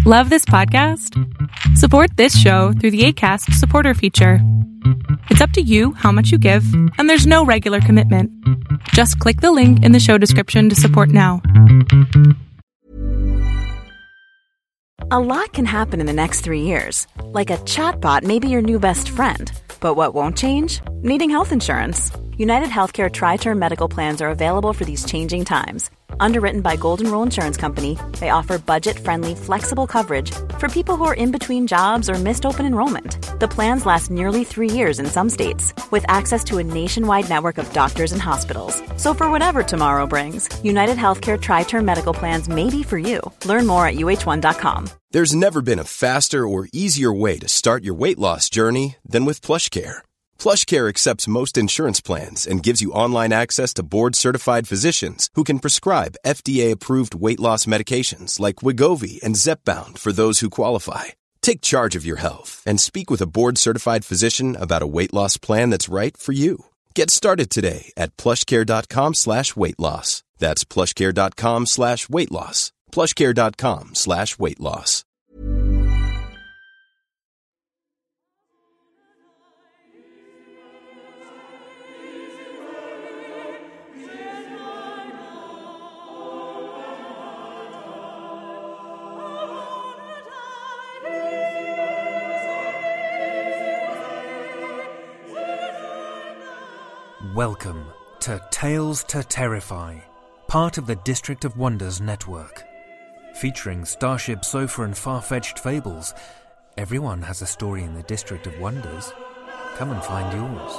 Love this podcast? Support this show through the Acast supporter feature. It's up to you how much you give, and there's no regular commitment. Just click the link in the show description to support now. A lot can happen in the next 3 years. Like a chatbot may be your new best friend. But what won't change? Needing health insurance. United Healthcare Tri-Term Medical Plans are available for these changing times. Underwritten by Golden Rule Insurance Company, they offer budget-friendly, flexible coverage for people who are in between jobs or missed open enrollment. The plans last nearly 3 years in some states, with access to a nationwide network of doctors and hospitals. So for whatever tomorrow brings, United Healthcare Tri-Term Medical Plans may be for you. Learn more at uh1.com. There's never been a faster or easier way to start your weight loss journey than with PlushCare. PlushCare accepts most insurance plans and gives you online access to board-certified physicians who can prescribe FDA-approved weight loss medications like Wegovy and Zepbound for those who qualify. Take charge of your health and speak with a board-certified physician about a weight loss plan that's right for you. Get started today at plushcare.com/weight loss. That's plushcare.com/weight loss. plushcare.com/weight loss. Welcome to Tales to Terrify, part of the District of Wonders network. Featuring Starship Sofa and far-fetched fables, everyone has a story in the District of Wonders. Come and find yours.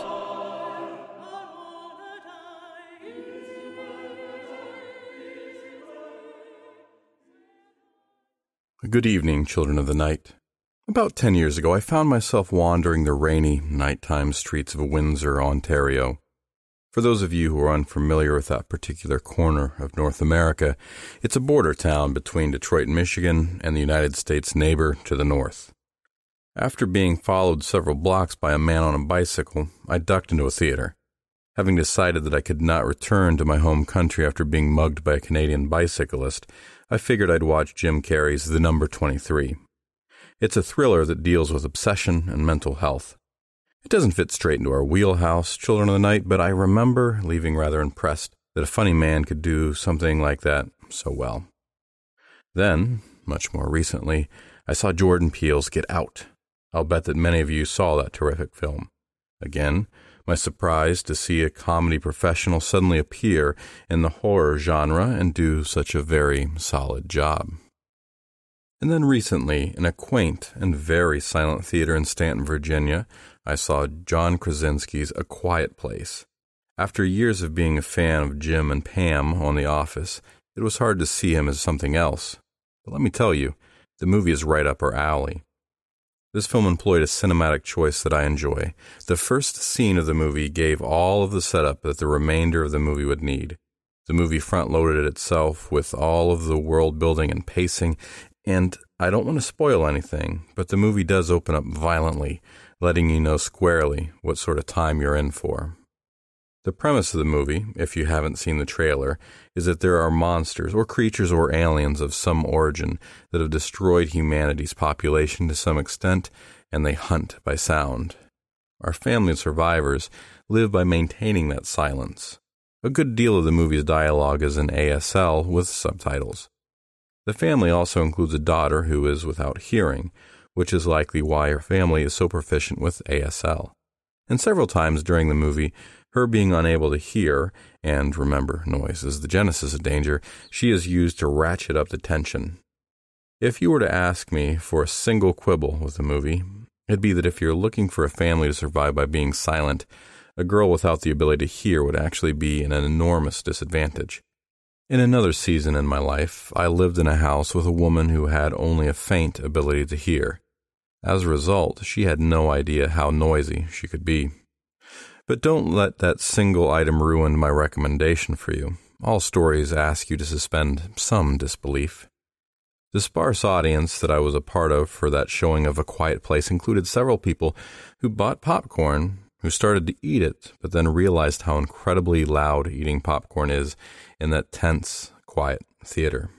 Good evening, children of the night. About 10 years ago, I found myself wandering the rainy, nighttime streets of Windsor, Ontario. For those of you who are unfamiliar with that particular corner of North America, it's a border town between Detroit, Michigan, and the United States neighbor to the north. After being followed several blocks by a man on a bicycle, I ducked into a theater. Having decided that I could not return to my home country after being mugged by a Canadian bicyclist, I figured I'd watch Jim Carrey's The Number 23. It's a thriller that deals with obsession and mental health. It doesn't fit straight into our wheelhouse, children of the night, but I remember leaving rather impressed that a funny man could do something like that so well. Then, much more recently, I saw Jordan Peele's Get Out. I'll bet that many of you saw that terrific film. Again, my surprise to see a comedy professional suddenly appear in the horror genre and do such a very solid job. And then recently, in a quaint and very silent theater in Stanton, Virginia, I saw John Krasinski's A Quiet Place. After years of being a fan of Jim and Pam on The Office, it was hard to see him as something else. But let me tell you, the movie is right up our alley. This film employed a cinematic choice that I enjoy. The first scene of the movie gave all of the setup that the remainder of the movie would need. The movie front-loaded itself with all of the world building and pacing, and I don't want to spoil anything, but the movie does open up violently, letting you know squarely what sort of time you're in for. The premise of the movie, if you haven't seen the trailer, is that there are monsters or creatures or aliens of some origin that have destroyed humanity's population to some extent, and they hunt by sound. Our family of survivors live by maintaining that silence. A good deal of the movie's dialogue is in ASL with subtitles. The family also includes a daughter who is without hearing, which is likely why her family is so proficient with ASL. And several times during the movie, her being unable to hear, and remember, noise is the genesis of danger, she is used to ratchet up the tension. If you were to ask me for a single quibble with the movie, it'd be that if you're looking for a family to survive by being silent, a girl without the ability to hear would actually be an enormous disadvantage. In another season in my life, I lived in a house with a woman who had only a faint ability to hear. As a result, she had no idea how noisy she could be. But don't let that single item ruin my recommendation for you. All stories ask you to suspend some disbelief. The sparse audience that I was a part of for that showing of A Quiet Place included several people who bought popcorn, who started to eat it, but then realized how incredibly loud eating popcorn is in that tense, quiet theater.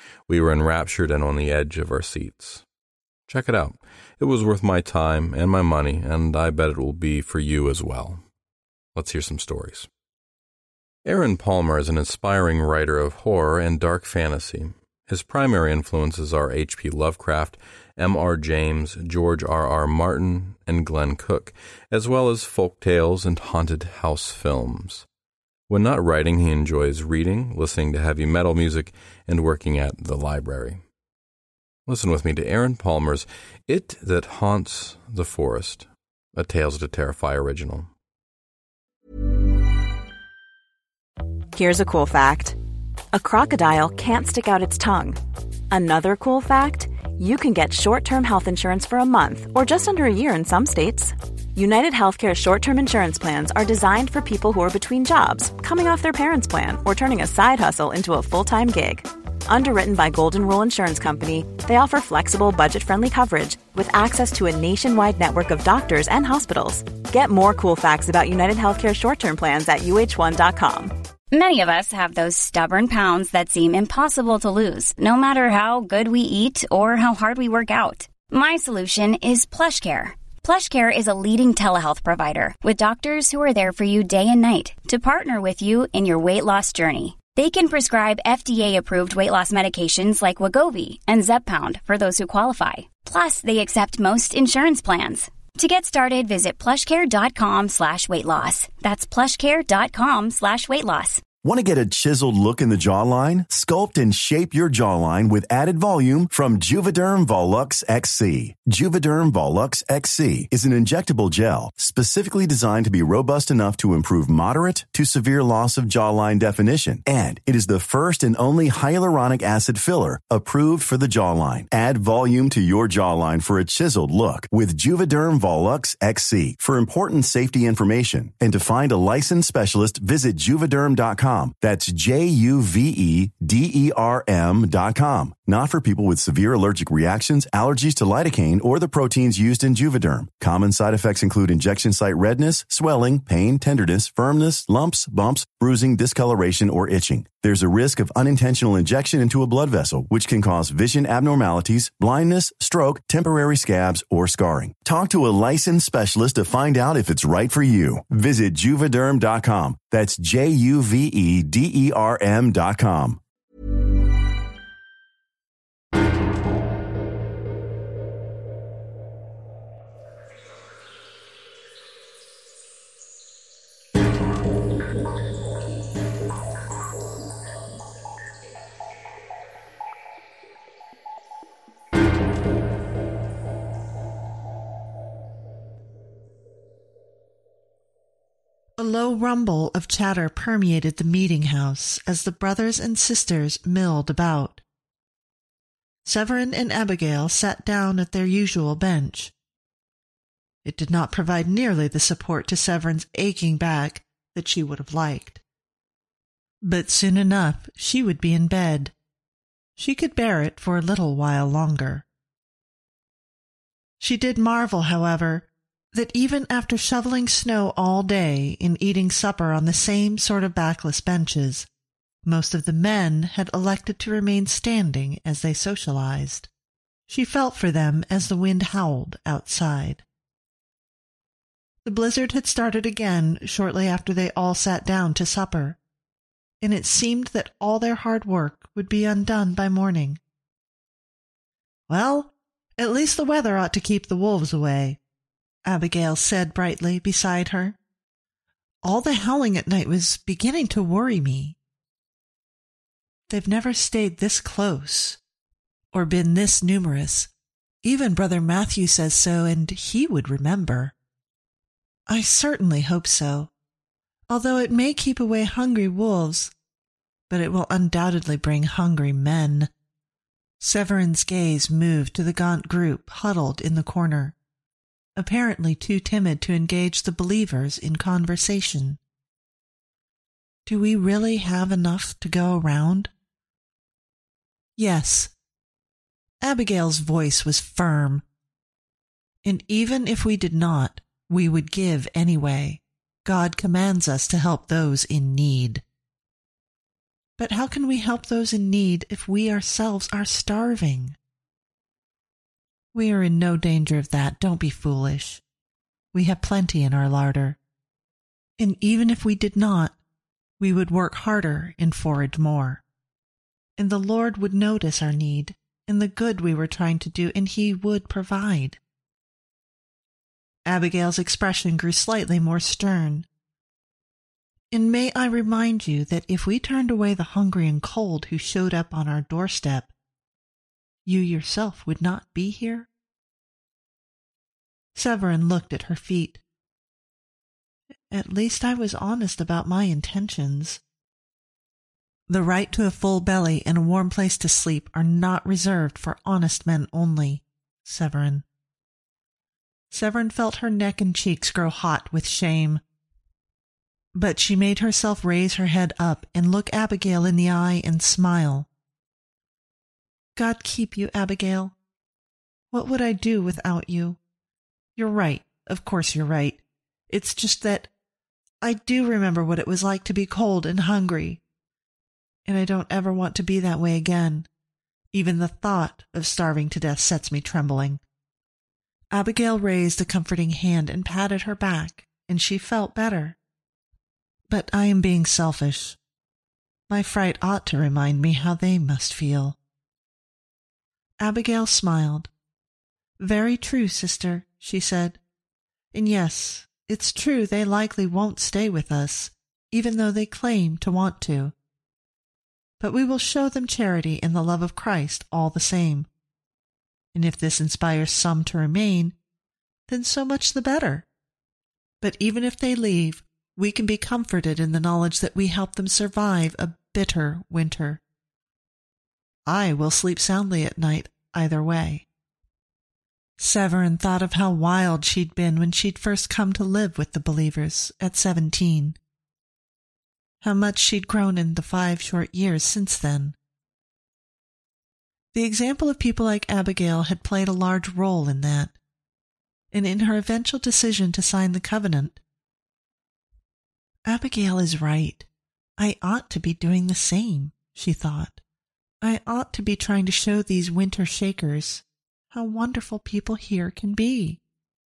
We were enraptured and on the edge of our seats. Check it out. It was worth my time and my money, and I bet it will be for you as well. Let's hear some stories. Aaron Palmer is an inspiring writer of horror and dark fantasy. His primary influences are H.P. Lovecraft, M.R. James, George R.R. Martin, and Glenn Cook, as well as folk tales and haunted house films. When not writing, he enjoys reading, listening to heavy metal music, and working at the library. Listen with me to Aaron Palmer's It That Haunts the Forest, a Tales to Terrify original. Here's a cool fact. A crocodile can't stick out its tongue. Another cool fact, you can get short-term health insurance for a month or just under a year in some states. United Healthcare short-term insurance plans are designed for people who are between jobs, coming off their parents' plan, or turning a side hustle into a full-time gig. Underwritten by Golden Rule Insurance Company, they offer flexible, budget-friendly coverage with access to a nationwide network of doctors and hospitals. Get more cool facts about United Healthcare short-term plans at uh1.com. Many of us have those stubborn pounds that seem impossible to lose, no matter how good we eat or how hard we work out. My solution is PlushCare. PlushCare is a leading telehealth provider with doctors who are there for you day and night to partner with you in your weight loss journey. They can prescribe FDA-approved weight loss medications like Wegovy and Zepbound for those who qualify. Plus, they accept most insurance plans. To get started, visit plushcare.com/weightloss. That's plushcare.com/weightloss. Want to get a chiseled look in the jawline? Sculpt and shape your jawline with added volume from Juvederm Volux XC. Juvederm Volux XC is an injectable gel specifically designed to be robust enough to improve moderate to severe loss of jawline definition. And it is the first and only hyaluronic acid filler approved for the jawline. Add volume to your jawline for a chiseled look with Juvederm Volux XC. For important safety information and to find a licensed specialist, visit Juvederm.com. That's Juvederm.com. Not for people with severe allergic reactions, allergies to lidocaine, or the proteins used in Juvederm. Common side effects include injection site redness, swelling, pain, tenderness, firmness, lumps, bumps, bruising, discoloration, or itching. There's a risk of unintentional injection into a blood vessel, which can cause vision abnormalities, blindness, stroke, temporary scabs, or scarring. Talk to a licensed specialist to find out if it's right for you. Visit Juvederm.com. That's Juvederm.com. A low rumble of chatter permeated the meeting house as the brothers and sisters milled about. Severin and Abigail sat down at their usual bench. It did not provide nearly the support to Severin's aching back that she would have liked. But soon enough she would be in bed. She could bear it for a little while longer. She did marvel, however, that even after shoveling snow all day and eating supper on the same sort of backless benches, most of the men had elected to remain standing as they socialized. She felt for them as the wind howled outside. The blizzard had started again shortly after they all sat down to supper, and it seemed that all their hard work would be undone by morning. "Well, at least the weather ought to keep the wolves away," Abigail said brightly beside her. "All the howling at night was beginning to worry me." "They've never stayed this close, or been this numerous. Even Brother Matthew says so, and he would remember." "I certainly hope so, although it may keep away hungry wolves, but it will undoubtedly bring hungry men." Severin's gaze moved to the gaunt group huddled in the corner, apparently too timid to engage the believers in conversation. "Do we really have enough to go around?" "Yes." Abigail's voice was firm. "And even if we did not, we would give anyway. God commands us to help those in need." But how can we help those in need if we ourselves are starving? We are in no danger of that. Don't be foolish. We have plenty in our larder. And even if we did not, we would work harder and forage more. And the Lord would notice our need and the good we were trying to do, and He would provide. Abigail's expression grew slightly more stern. And may I remind you that if we turned away the hungry and cold who showed up on our doorstep, you yourself would not be here? Severin looked at her feet. At least I was honest about my intentions. The right to a full belly and a warm place to sleep are not reserved for honest men only, Severin. Severin felt her neck and cheeks grow hot with shame. But she made herself raise her head up and look Abigail in the eye and smile. God keep you, Abigail. What would I do without you? You're right. Of course you're right. It's just that I do remember what it was like to be cold and hungry. And I don't ever want to be that way again. Even the thought of starving to death sets me trembling. Abigail raised a comforting hand and patted her back, and she felt better. But I am being selfish. My fright ought to remind me how they must feel. Abigail smiled. Very true, sister, she said. And yes, it's true they likely won't stay with us, even though they claim to want to. But we will show them charity and the love of Christ all the same. And if this inspires some to remain, then so much the better. But even if they leave, we can be comforted in the knowledge that we helped them survive a bitter winter. I will sleep soundly at night either way. Severin thought of how wild she'd been when she'd first come to live with the Believers at 17. How much she'd grown in the 5 short years since then. The example of people like Abigail had played a large role in that, and in her eventual decision to sign the covenant. Abigail is right. I ought to be doing the same, she thought. I ought to be trying to show these winter shakers how wonderful people here can be.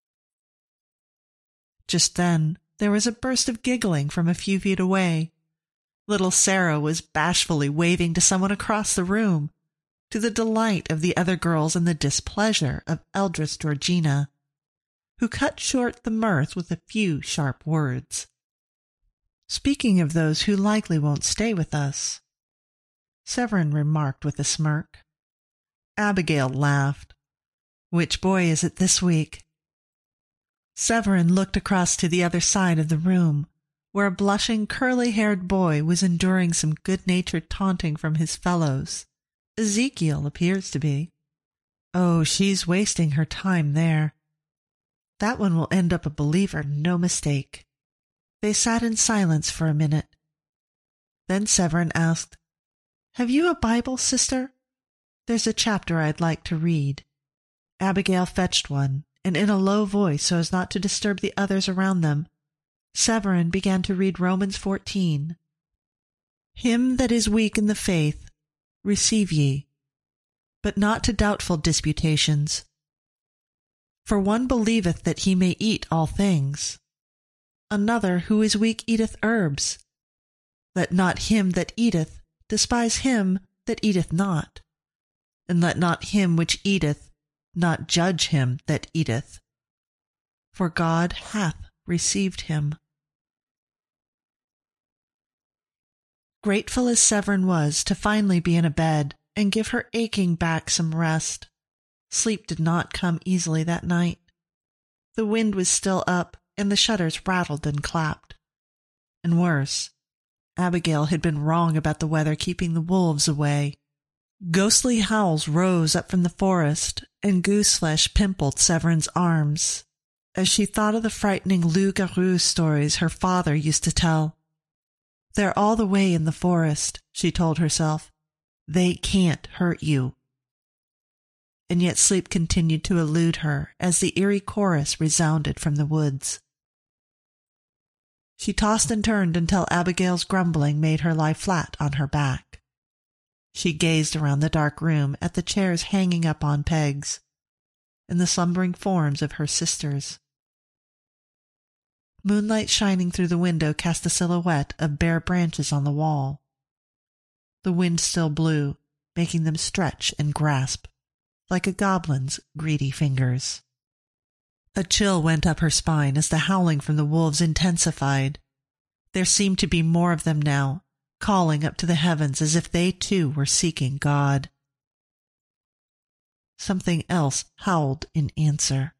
Just then, there was a burst of giggling from a few feet away. Little Sarah was bashfully waving to someone across the room, to the delight of the other girls and the displeasure of eldest Georgina, who cut short the mirth with a few sharp words. Speaking of those who likely won't stay with us, Severin remarked with a smirk. Abigail laughed. Which boy is it this week? Severin looked across to the other side of the room, where a blushing, curly-haired boy was enduring some good-natured taunting from his fellows. Ezekiel appears to be. Oh, she's wasting her time there. That one will end up a believer, no mistake. They sat in silence for a minute. Then Severin asked, Have you a Bible, sister? There's a chapter I'd like to read. Abigail fetched one, and in a low voice so as not to disturb the others around them, Severin began to read Romans 14. Him that is weak in the faith, receive ye, but not to doubtful disputations. For one believeth that he may eat all things. Another who is weak eateth herbs. Let not him that eateth despise him that eateth not. And let not him which eateth not judge him that eateth. For God hath received him. Grateful as Severin was to finally be in a bed and give her aching back some rest, sleep did not come easily that night. The wind was still up, and the shutters rattled and clapped. And worse, Abigail had been wrong about the weather keeping the wolves away. Ghostly howls rose up from the forest, and goose-flesh pimpled Severin's arms, as she thought of the frightening loup-garou stories her father used to tell. They're all the way in the forest, she told herself. They can't hurt you. And yet sleep continued to elude her as the eerie chorus resounded from the woods. She tossed and turned until Abigail's grumbling made her lie flat on her back. She gazed around the dark room at the chairs hanging up on pegs and the slumbering forms of her sisters. Moonlight shining through the window cast a silhouette of bare branches on the wall. The wind still blew, making them stretch and grasp, like a goblin's greedy fingers. A chill went up her spine as the howling from the wolves intensified. There seemed to be more of them now, calling up to the heavens as if they too were seeking God. Something else howled in answer.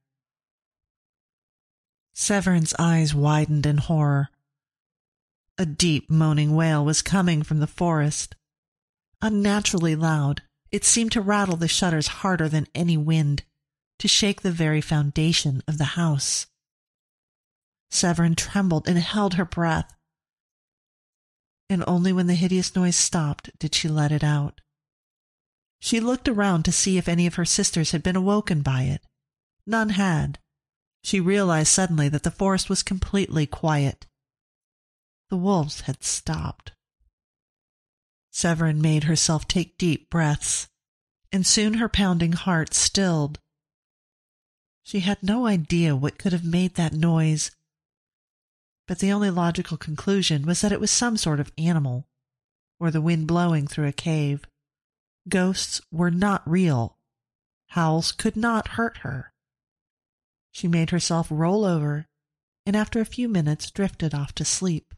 Severin's eyes widened in horror. A deep moaning wail was coming from the forest. Unnaturally loud, it seemed to rattle the shutters harder than any wind, to shake the very foundation of the house. Severin trembled and held her breath, and only when the hideous noise stopped did she let it out. She looked around to see if any of her sisters had been awoken by it. None had. She realized suddenly that the forest was completely quiet. The wolves had stopped. Severin made herself take deep breaths, and soon her pounding heart stilled. She had no idea what could have made that noise, but the only logical conclusion was that it was some sort of animal, or the wind blowing through a cave. Ghosts were not real. Howls could not hurt her. She made herself roll over, and after a few minutes drifted off to sleep.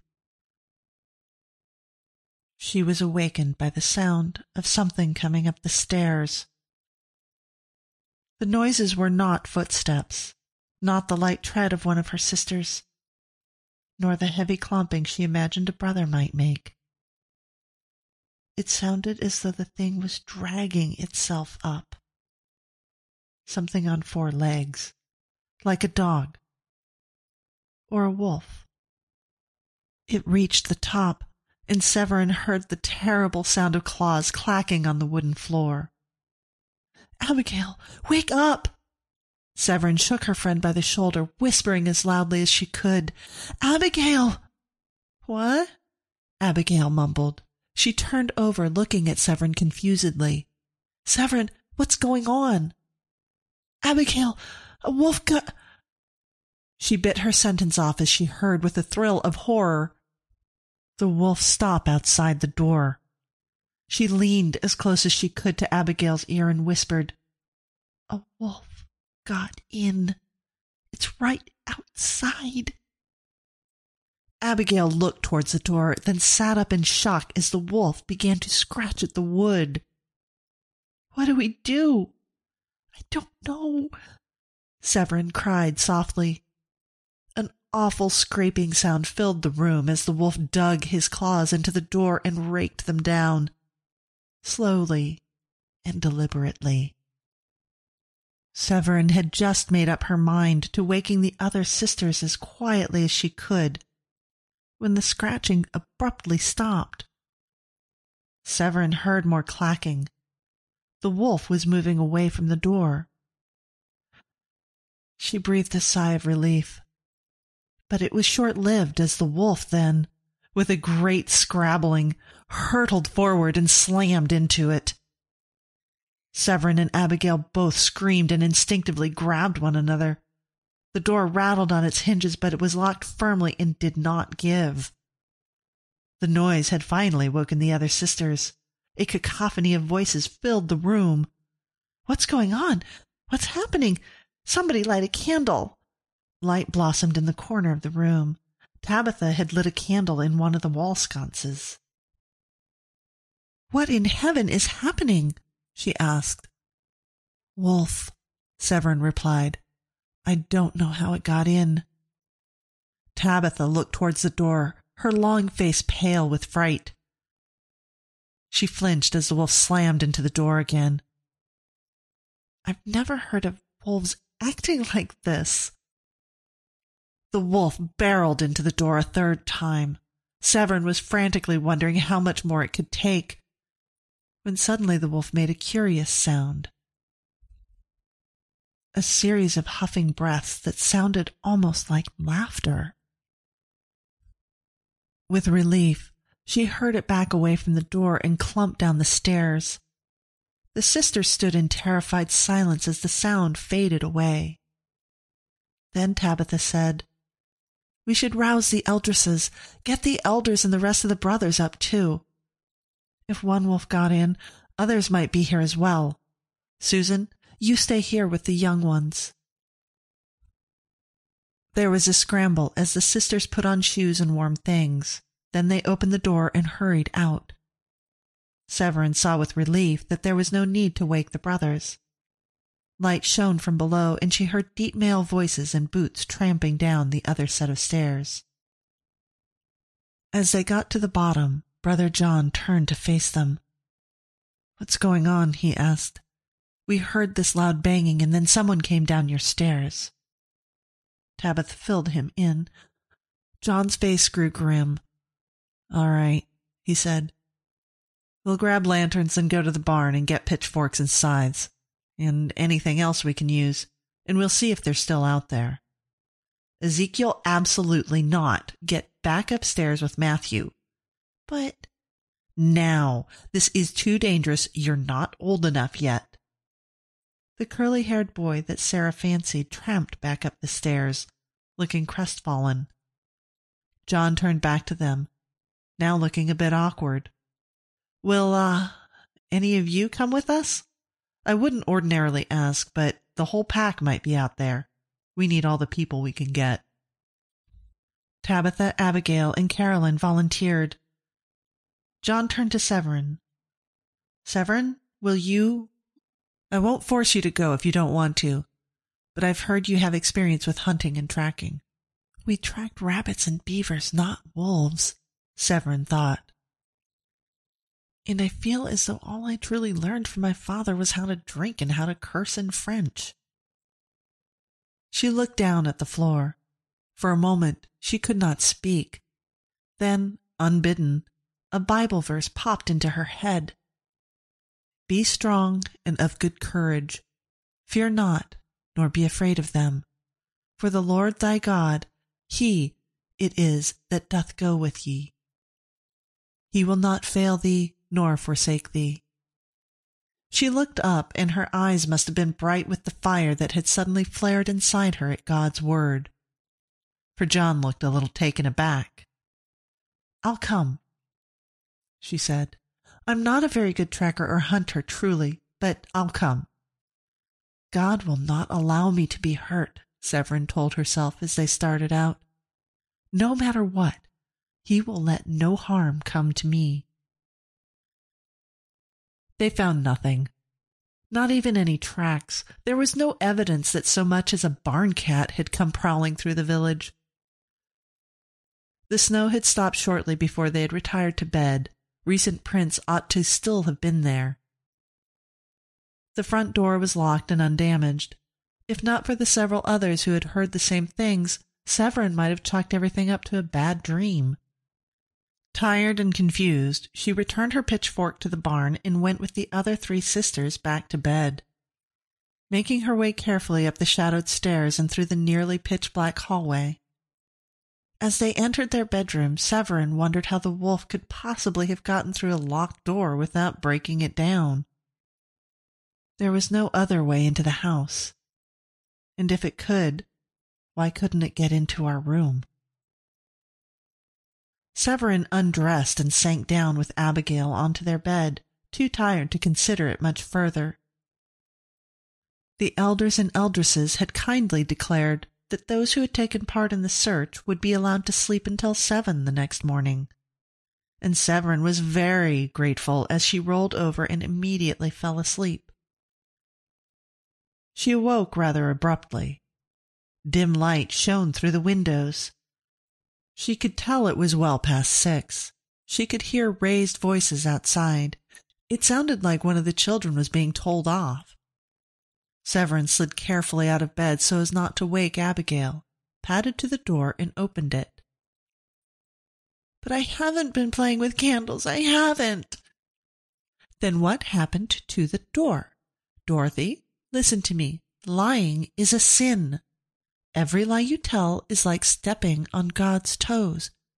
She was awakened by the sound of something coming up the stairs. The noises were not footsteps, not the light tread of one of her sisters, nor the heavy clomping she imagined a brother might make. It sounded as though the thing was dragging itself up. Something on 4 legs, like a dog or a wolf. It reached the top, and Severin heard the terrible sound of claws clacking on the wooden floor. "Abigail, wake up!" Severin shook her friend by the shoulder, whispering as loudly as she could, "Abigail!" "What?" Abigail mumbled. She turned over, looking at Severin confusedly. "Severin, what's going on?" "Abigail, a wolf got—" She bit her sentence off as she heard, with a thrill of horror, the wolf stop outside the door. She leaned as close as she could to Abigail's ear and whispered, "A wolf got in. It's right outside." Abigail looked towards the door, then sat up in shock as the wolf began to scratch at the wood. "What do we do?" "I don't know," Severin cried softly. An awful scraping sound filled the room as the wolf dug his claws into the door and raked them down, slowly and deliberately. Severin had just made up her mind to waking the other sisters as quietly as she could, when the scratching abruptly stopped. Severin heard more clacking. The wolf was moving away from the door. She breathed a sigh of relief, but it was short-lived as the wolf then, with a great scrabbling, hurtled forward and slammed into it. Severin and Abigail both screamed and instinctively grabbed one another. The door rattled on its hinges, but it was locked firmly and did not give. The noise had finally woken the other sisters. A cacophony of voices filled the room. "What's going on? What's happening? Somebody light a candle." Light blossomed in the corner of the room. Tabitha had lit a candle in one of the wall sconces. "What in heaven is happening?" she asked. "Wolf," Severin replied. "I don't know how it got in." Tabitha looked towards the door, her long face pale with fright. She flinched as the wolf slammed into the door again. "I've never heard of wolves acting like this." The wolf barreled into the door a 3rd time. Severin was frantically wondering how much more it could take, when suddenly the wolf made a curious sound. A series of huffing breaths that sounded almost like laughter. With relief, she heard it back away from the door and clumped down the stairs. The sisters stood in terrified silence as the sound faded away. Then Tabitha said, "We should rouse the Eldresses, get the elders and the rest of the brothers up too. If one wolf got in, others might be here as well. Susan, you stay here with the young ones." There was a scramble as the sisters put on shoes and warm things. Then they opened the door and hurried out. Severin saw with relief that there was no need to wake the brothers. Light shone from below, and she heard deep male voices and boots tramping down the other set of stairs. As they got to the bottom, Brother John turned to face them. "What's going on?" he asked. "We heard this loud banging, and then someone came down your stairs." Tabitha filled him in. John's face grew grim. "All right," he said. "We'll grab lanterns and go to the barn and get pitchforks and scythes, and anything else we can use, and we'll see if they're still out there. Ezekiel, absolutely not. Get back upstairs with Matthew." "But now, this is too dangerous. You're not old enough yet." The curly-haired boy that Sarah fancied tramped back up the stairs, looking crestfallen. John turned back to them, now looking a bit awkward. "Will, any of you come with us? I wouldn't ordinarily ask, but the whole pack might be out there. We need all the people we can get." Tabitha, Abigail, and Carolyn volunteered. John turned to Severin. "Severin, will you— I won't force you to go if you don't want to, but I've heard you have experience with hunting and tracking." "We tracked rabbits and beavers, not wolves," Severin thought. "And I feel as though all I truly learned from my father was how to drink and how to curse in French." She looked down at the floor. For a moment, she could not speak. Then, unbidden, a Bible verse popped into her head. "Be strong and of good courage. Fear not, nor be afraid of them. For the Lord thy God, he it is that doth go with ye. He will not fail thee, nor forsake thee." She looked up, and her eyes must have been bright with the fire that had suddenly flared inside her at God's word. For John looked a little taken aback. "I'll come," she said. "I'm not a very good tracker or hunter, truly, but I'll come." "God will not allow me to be hurt," Severin told herself as they started out. "No matter what, he will let no harm come to me." They found nothing. Not even any tracks. There was no evidence that so much as a barn cat had come prowling through the village. The snow had stopped shortly before they had retired to bed. Recent prints ought to still have been there. The front door was locked and undamaged. If not for the several others who had heard the same things, Severin might have chalked everything up to a bad dream. Tired and confused, she returned her pitchfork to the barn and went with the other 3 sisters back to bed. Making her way carefully up the shadowed stairs and through the nearly pitch-black hallway. As they entered their bedroom, Severin wondered how the wolf could possibly have gotten through a locked door without breaking it down. There was no other way into the house. And if it could, why couldn't it get into our room? Severin undressed and sank down with Abigail onto their bed, too tired to consider it much further. The elders and eldresses had kindly declared that those who had taken part in the search would be allowed to sleep until 7 the next morning, and Severin was very grateful as she rolled over and immediately fell asleep. She awoke rather abruptly. Dim light shone through the windows. She could tell it was well past 6. She could hear raised voices outside. It sounded like one of the children was being told off. Severin slid carefully out of bed so as not to wake Abigail, padded to the door and opened it. "But I haven't been playing with candles, I haven't." "Then what happened to the door? Dorothy, listen to me. Lying is a sin. Every lie you tell is like stepping on God's toes.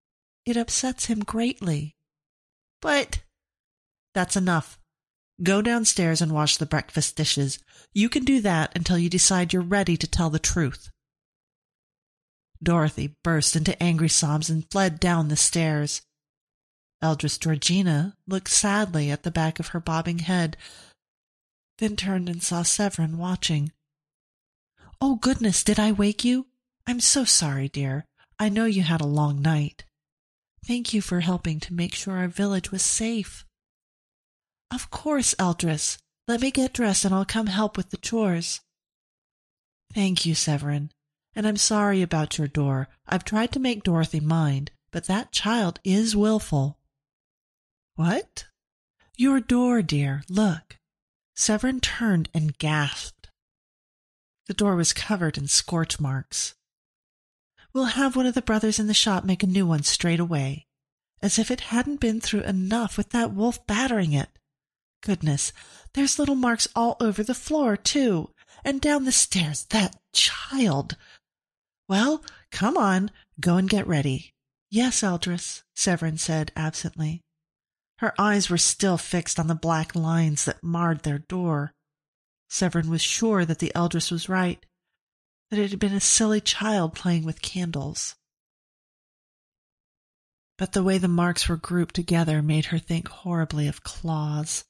It upsets him greatly. But that's enough. Go downstairs and wash the breakfast dishes. You can do that until you decide you're ready to tell the truth. Dorothy burst into angry sobs and fled down the stairs. Eldris Georgina looked sadly at the back of her bobbing head, then turned and saw Severin watching. "Oh, goodness, did I wake you? I'm so sorry, dear. I know you had a long night. Thank you for helping to make sure our village was safe." "Of course, Eldris. Let me get dressed and I'll come help with the chores." "Thank you, Severin. And I'm sorry about your door. I've tried to make Dorothy mind, but that child is willful." "What?" "Your door, dear. Look." Severin turned and gasped. The door was covered in scorch marks. "We'll have one of the brothers in the shop make a new one straight away. As if it hadn't been through enough with that wolf battering it. Goodness, there's little marks all over the floor, too, and down the stairs. That child! Well, come on, go and get ready." "Yes, Eldris," Severin said absently. Her eyes were still fixed on the black lines that marred their door. Severin was sure that the Eldris was right, that it had been a silly child playing with candles. But the way the marks were grouped together made her think horribly of claws.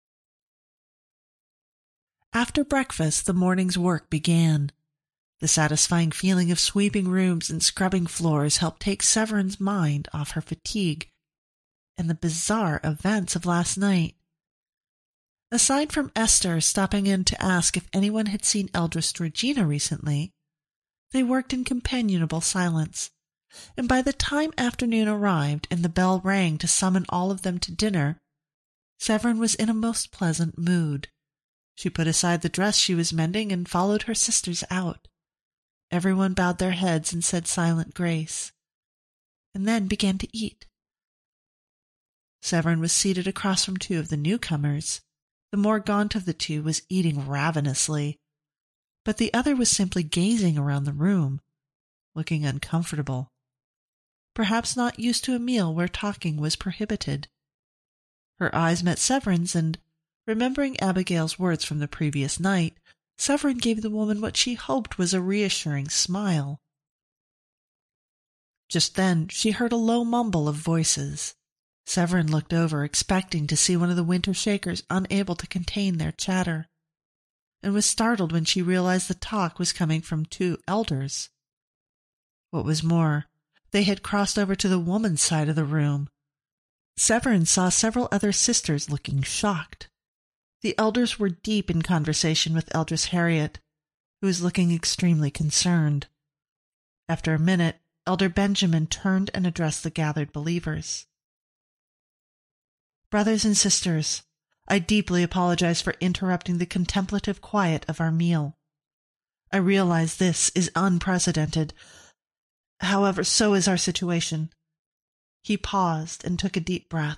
After breakfast, the morning's work began. The satisfying feeling of sweeping rooms and scrubbing floors helped take Severin's mind off her fatigue and the bizarre events of last night. Aside from Esther stopping in to ask if anyone had seen Eldris Georgina recently, they worked in companionable silence, and by the time afternoon arrived and the bell rang to summon all of them to dinner, Severin was in a most pleasant mood. She put aside the dress she was mending and followed her sisters out. Everyone bowed their heads and said silent grace, and then began to eat. Severin was seated across from two of the newcomers. The more gaunt of the two was eating ravenously, but the other was simply gazing around the room, looking uncomfortable, perhaps not used to a meal where talking was prohibited. Her eyes met Severin's, and, remembering Abigail's words from the previous night, Severin gave the woman what she hoped was a reassuring smile. Just then she heard a low mumble of voices. Severin looked over, expecting to see one of the winter shakers unable to contain their chatter, and was startled when she realized the talk was coming from two elders. What was more, they had crossed over to the woman's side of the room. Severin saw several other sisters looking shocked. The elders were deep in conversation with Eldris Harriet, who was looking extremely concerned. After a minute, Elder Benjamin turned and addressed the gathered believers. "Brothers and sisters, I deeply apologize for interrupting the contemplative quiet of our meal. I realize this is unprecedented. However, so is our situation." He paused and took a deep breath.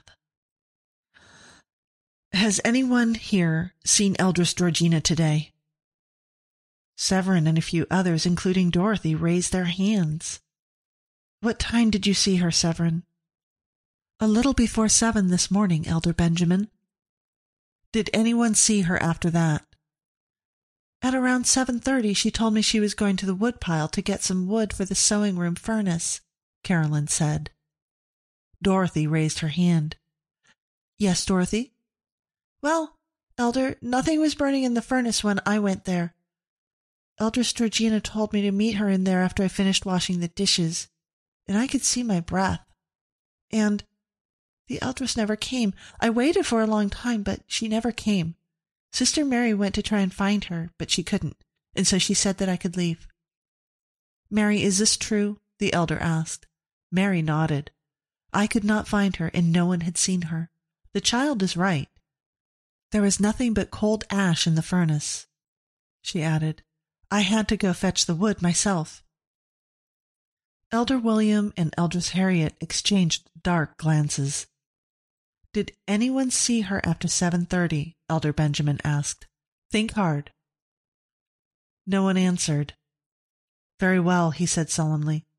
"Has anyone here seen Eldris Georgina today?" Severin and a few others, including Dorothy, raised their hands. "What time did you see her, Severin?" "A little before 7 this morning, Elder Benjamin." "Did anyone see her after that?" "At around 7:30 she told me she was going to the woodpile to get some wood for the sewing room furnace," Carolyn said. Dorothy raised her hand. "Yes, Dorothy?" "Well, Elder, nothing was burning in the furnace when I went there. Eldris Georgina told me to meet her in there after I finished washing the dishes, and I could see my breath. And the Eldris never came. I waited for a long time, but she never came. Sister Mary went to try and find her, but she couldn't, and so she said that I could leave." "Mary, is this true?" the elder asked. Mary nodded. "I could not find her, and no one had seen her. The child is right. There was nothing but cold ash in the furnace," she added. "I had to go fetch the wood myself." Elder William and Eldris Harriet exchanged dark glances. "Did anyone see her after 7:30? Elder Benjamin asked. "Think hard." No one answered. "Very well," he said solemnly.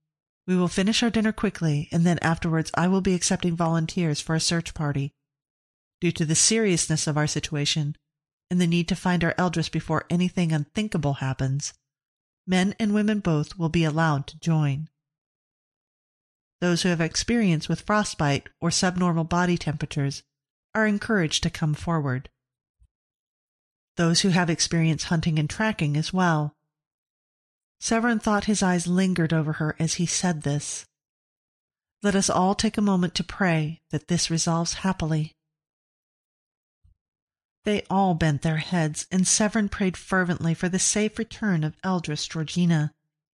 We will finish our dinner quickly, and then afterwards I will be accepting volunteers for a search party. Due to the seriousness of our situation and the need to find our Eldris before anything unthinkable happens, men and women both will be allowed to join. Those who have experience with frostbite or subnormal body temperatures are encouraged to come forward. Those who have experience hunting and tracking as well. Severin thought his eyes lingered over her as he said this. Let us all take a moment to pray that this resolves happily. They all bent their heads, and Severin prayed fervently for the safe return of Eldris Georgina.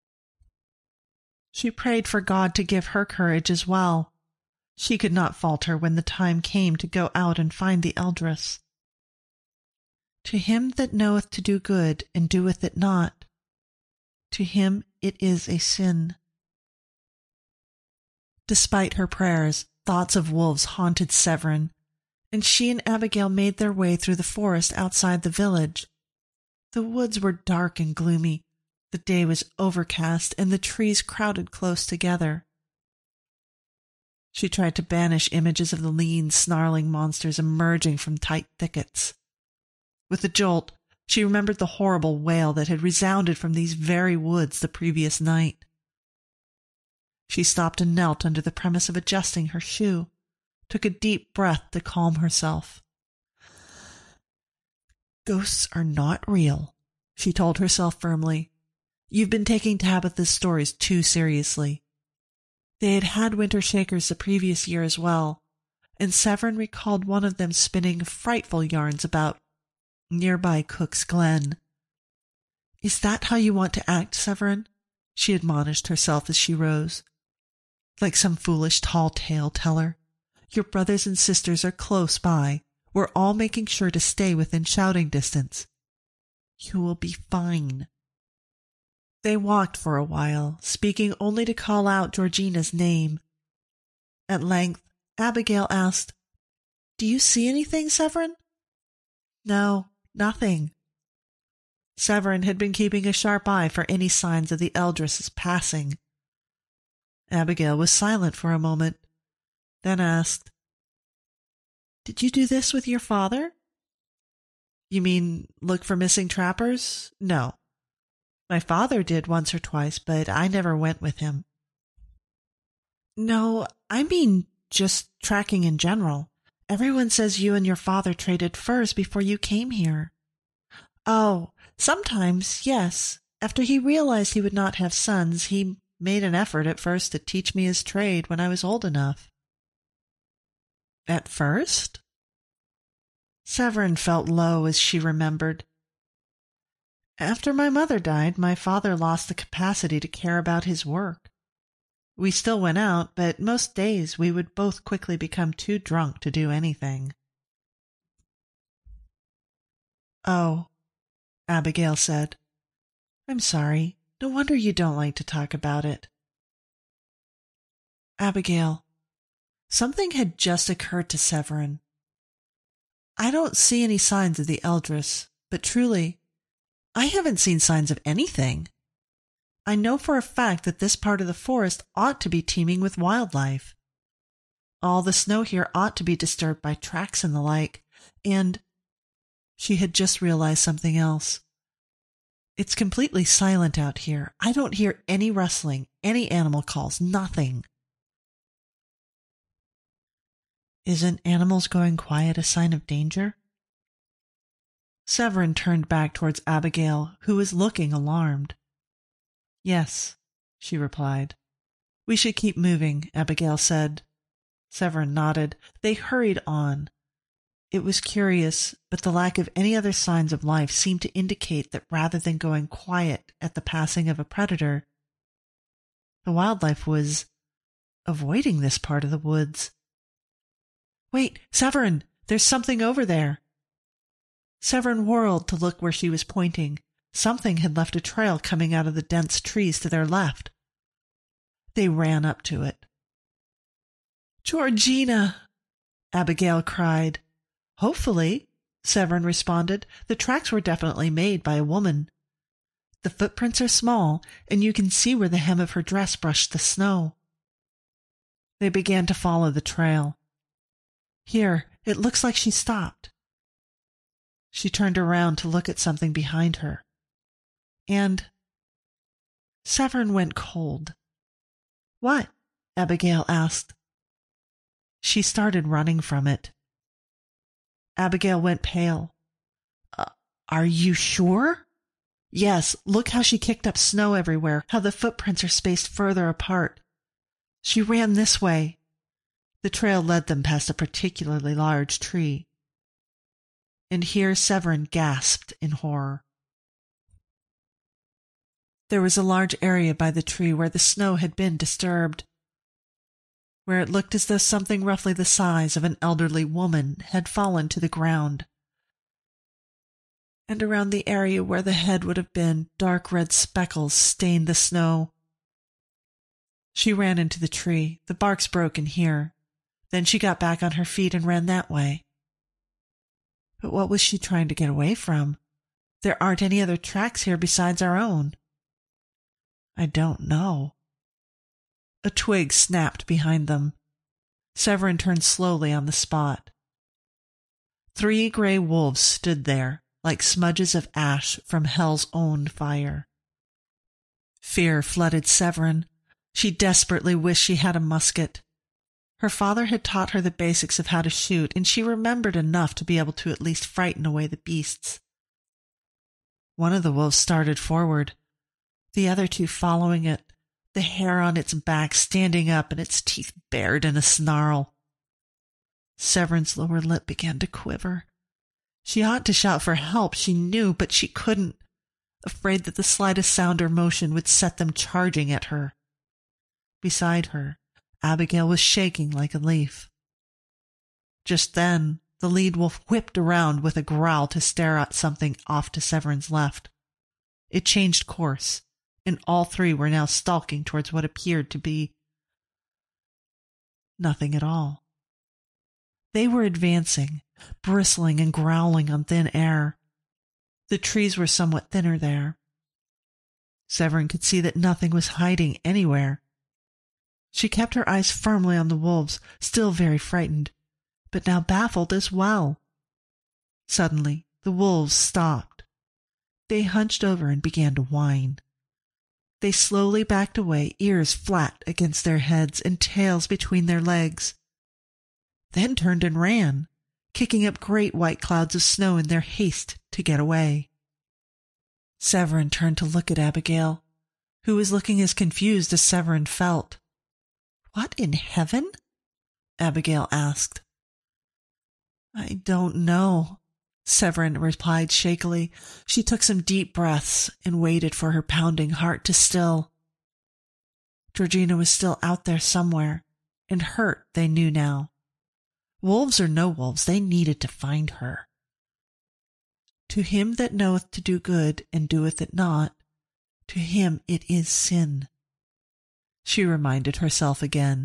She prayed for God to give her courage as well. She could not falter when the time came to go out and find the Eldris. To him that knoweth to do good and doeth it not, to him it is a sin. Despite her prayers, thoughts of wolves haunted Severin, and she and Abigail made their way through the forest outside the village. The woods were dark and gloomy. The day was overcast, and the trees crowded close together. She tried to banish images of the lean, snarling monsters emerging from tight thickets. With a jolt, she remembered the horrible wail that had resounded from these very woods the previous night. She stopped and knelt under the premise of adjusting her shoe, took a deep breath to calm herself. Ghosts are not real, she told herself firmly. You've been taking Tabitha's stories too seriously. They had had winter shakers the previous year as well, and Severin recalled one of them spinning frightful yarns about nearby Cook's Glen. Is that how you want to act, Severin? She admonished herself as she rose. Like some foolish tall tale teller. Your brothers and sisters are close by. We're all making sure to stay within shouting distance. You will be fine. They walked for a while, speaking only to call out Georgina's name. At length, Abigail asked, Do you see anything, Severin? No, nothing. Severin had been keeping a sharp eye for any signs of the Eldris's passing. Abigail was silent for a moment, then asked, Did you do this with your father? You mean look for missing trappers? No. My father did once or twice, but I never went with him. No, I mean just tracking in general. Everyone says you and your father traded furs before you came here. Oh, sometimes, yes. After he realized he would not have sons, he made an effort at first to teach me his trade when I was old enough. At first? Severin felt low as she remembered. After my mother died, my father lost the capacity to care about his work. We still went out, but most days we would both quickly become too drunk to do anything. Oh, Abigail said. I'm sorry. No wonder you don't like to talk about it. Abigail, something had just occurred to Severin. I don't see any signs of the Eldris, but truly, I haven't seen signs of anything. I know for a fact that this part of the forest ought to be teeming with wildlife. All the snow here ought to be disturbed by tracks and the like, and she had just realized something else. It's completely silent out here. I don't hear any rustling, any animal calls, nothing. Isn't animals going quiet a sign of danger? Severin turned back towards Abigail, who was looking alarmed. Yes, she replied. We should keep moving, Abigail said. Severin nodded. They hurried on. It was curious, but the lack of any other signs of life seemed to indicate that rather than going quiet at the passing of a predator, the wildlife was avoiding this part of the woods. Wait, Severin, there's something over there. Severin whirled to look where she was pointing. Something had left a trail coming out of the dense trees to their left. They ran up to it. Georgina! Abigail cried. Hopefully, Severin responded. The tracks were definitely made by a woman. The footprints are small, and you can see where the hem of her dress brushed the snow. They began to follow the trail. Here, it looks like she stopped. She turned around to look at something behind her. And Severin went cold. "What?" Abigail asked. She started running from it. Abigail went pale. Are you sure?" "Yes, look how she kicked up snow everywhere, how the footprints are spaced further apart. She ran this way." The trail led them past a particularly large tree. And here Severin gasped in horror. There was a large area by the tree where the snow had been disturbed, where it looked as though something roughly the size of an elderly woman had fallen to the ground. And around the area where the head would have been, dark red speckles stained the snow. She ran into the tree. The bark's broken here. Then she got back on her feet and ran that way. But what was she trying to get away from? There aren't any other tracks here besides our own. I don't know. A twig snapped behind them. Severin turned slowly on the spot. 3 gray wolves stood there, like smudges of ash from hell's own fire. Fear flooded Severin. She desperately wished she had a musket. Her father had taught her the basics of how to shoot, and she remembered enough to be able to at least frighten away the beasts. One of the wolves started forward, the other 2 following it, the hair on its back standing up and its teeth bared in a snarl. Severin's lower lip began to quiver. She ought to shout for help, she knew, but she couldn't, afraid that the slightest sound or motion would set them charging at her. Beside her, Abigail was shaking like a leaf. Just then, the lead wolf whipped around with a growl to stare at something off to Severin's left. It changed course, and all 3 were now stalking towards what appeared to be nothing at all. They were advancing, bristling and growling on thin air. The trees were somewhat thinner there. Severin could see that nothing was hiding anywhere. She kept her eyes firmly on the wolves, still very frightened, but now baffled as well. Suddenly, the wolves stopped. They hunched over and began to whine. They slowly backed away, ears flat against their heads and tails between their legs, then turned and ran, kicking up great white clouds of snow in their haste to get away. Severin turned to look at Abigail, who was looking as confused as Severin felt. "What in heaven?" Abigail asked. "I don't know," Severin replied shakily. She took some deep breaths and waited for her pounding heart to still. Georgina was still out there somewhere, and hurt, they knew now. Wolves or no wolves, they needed to find her. "To him that knoweth to do good and doeth it not, to him it is sin," she reminded herself again.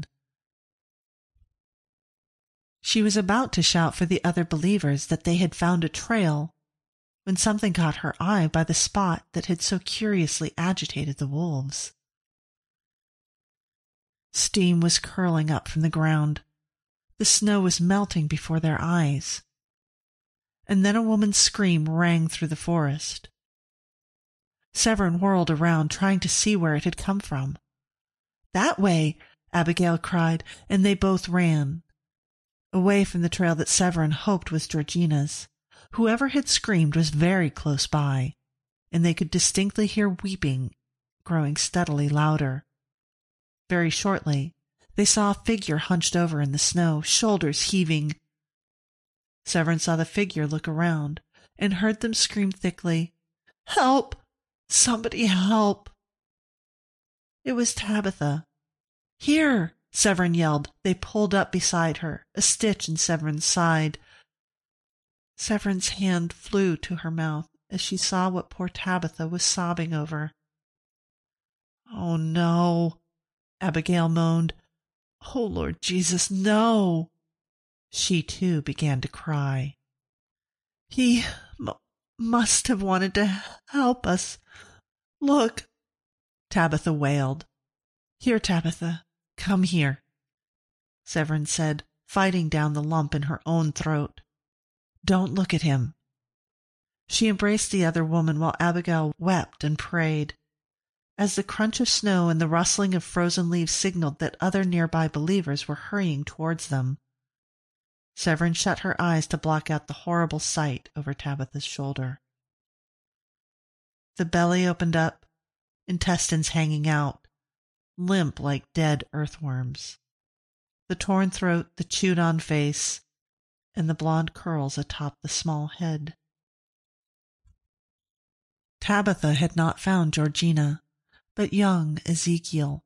She was about to shout for the other believers that they had found a trail when something caught her eye by the spot that had so curiously agitated the wolves. Steam was curling up from the ground. The snow was melting before their eyes. And then a woman's scream rang through the forest. Severin whirled around, trying to see where it had come from. "That way!" Abigail cried, and they both ran, away from the trail that Severin hoped was Georgina's. Whoever had screamed was very close by, and they could distinctly hear weeping growing steadily louder. Very shortly, they saw a figure hunched over in the snow, shoulders heaving. Severin saw the figure look around and heard them scream thickly, "Help! Somebody help!" It was Tabitha. "Here!" Severin yelled. They pulled up beside her, a stitch in Severin's side. Severin's hand flew to her mouth as she saw what poor Tabitha was sobbing over. "Oh, no," Abigail moaned. "Oh, Lord Jesus, no." She, too, began to cry. "He must have wanted to help us. Look, Tabitha wailed. Here, Tabitha, come here, Severin said, fighting down the lump in her own throat. Don't look at him. She embraced the other woman while Abigail wept and prayed. As the crunch of snow and the rustling of frozen leaves signaled that other nearby believers were hurrying towards them, Severin shut her eyes to block out the horrible sight over Tabitha's shoulder. The belly opened up, intestines hanging out, limp like dead earthworms. The torn throat, the chewed-on face, and the blonde curls atop the small head. Tabitha had not found Georgina, but young Ezekiel.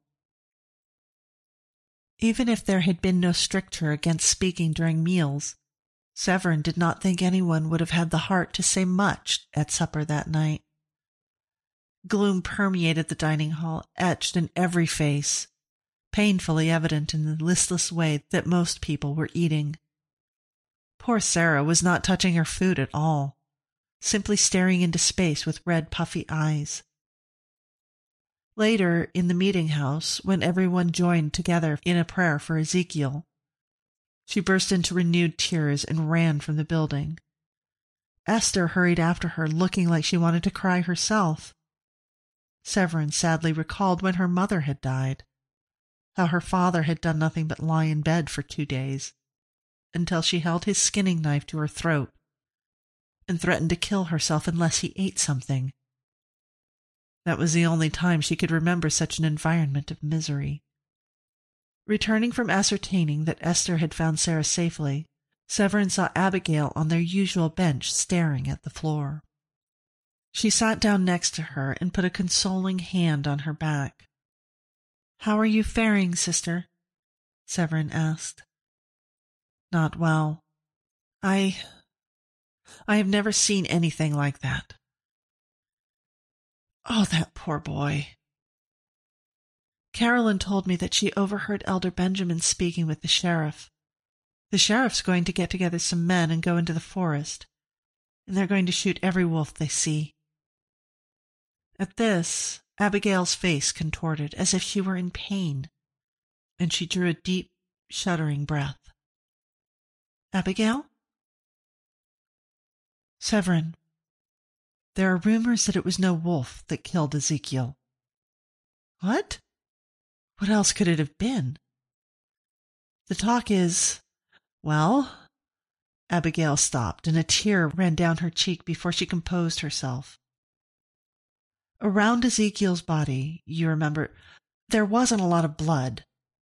Even if there had been no stricture against speaking during meals, Severin did not think anyone would have had the heart to say much at supper that night. Gloom permeated the dining hall, etched in every face, painfully evident in the listless way that most people were eating. Poor Sarah was not touching her food at all, simply staring into space with red, puffy eyes. Later, in the meeting house, when everyone joined together in a prayer for Ezekiel, she burst into renewed tears and ran from the building. Esther hurried after her, looking like she wanted to cry herself. Severin sadly recalled when her mother had died, how her father had done nothing but lie in bed for 2 days, until she held his skinning knife to her throat and threatened to kill herself unless he ate something. That was the only time she could remember such an environment of misery. Returning from ascertaining that Esther had found Sarah safely, Severin saw Abigail on their usual bench staring at the floor. She sat down next to her and put a consoling hand on her back. "How are you faring, sister?" Severin asked. "Not well. I have never seen anything like that. Oh, that poor boy." Carolyn told me that she overheard Elder Benjamin speaking with the sheriff. The sheriff's going to get together some men and go into the forest, and they're going to shoot every wolf they see. At this, Abigail's face contorted as if she were in pain, and she drew a deep, shuddering breath. "Abigail?" "Severin, there are rumors that it was no wolf that killed Ezekiel." "What? What else could it have been?" "The talk is, well..." Abigail stopped, and a tear ran down her cheek before she composed herself. "Around Ezekiel's body, you remember, there wasn't a lot of blood."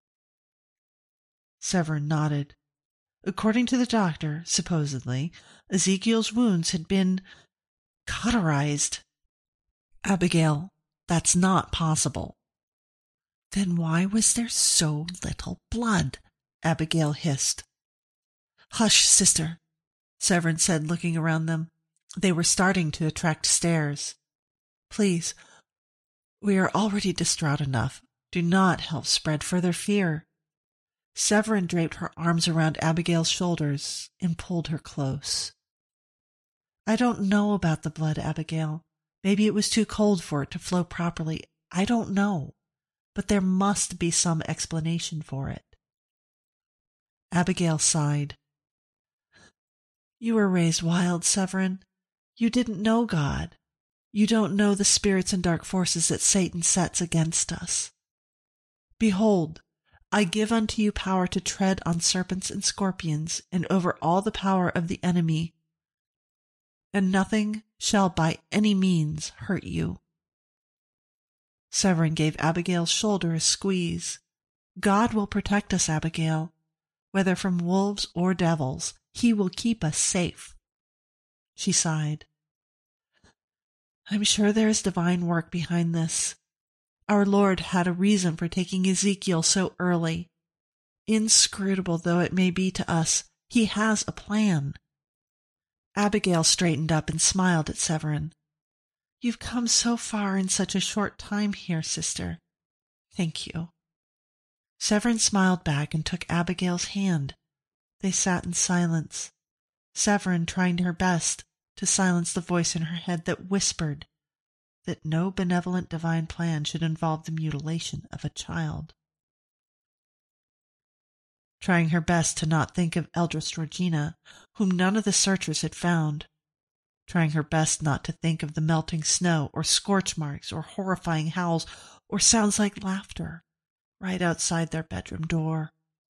Severin nodded. According to the doctor, supposedly, Ezekiel's wounds had been cauterized. "Abigail, that's not possible." "Then why was there so little blood?" Abigail hissed. "Hush, sister," Severin said, looking around them. They were starting to attract stares. "Please, we are already distraught enough. Do not help spread further fear." Severin draped her arms around Abigail's shoulders and pulled her close. "I don't know about the blood, Abigail. Maybe it was too cold for it to flow properly. I don't know. But there must be some explanation for it." Abigail sighed. "You were raised wild, Severin. You didn't know God. You don't know the spirits and dark forces that Satan sets against us. Behold, I give unto you power to tread on serpents and scorpions, and over all the power of the enemy, and nothing shall by any means hurt you." Severin gave Abigail's shoulder a squeeze. "God will protect us, Abigail. Whether from wolves or devils, He will keep us safe." She sighed. "I'm sure there is divine work behind this. Our Lord had a reason for taking Ezekiel so early. Inscrutable though it may be to us, He has a plan." Abigail straightened up and smiled at Severin. "You've come so far in such a short time here, sister. Thank you." Severin smiled back and took Abigail's hand. They sat in silence, Severin trying her best to silence the voice in her head that whispered that no benevolent divine plan should involve the mutilation of a child. Trying her best to not think of Eldris Georgina, whom none of the searchers had found, trying her best not to think of the melting snow or scorch marks or horrifying howls or sounds like laughter right outside their bedroom door.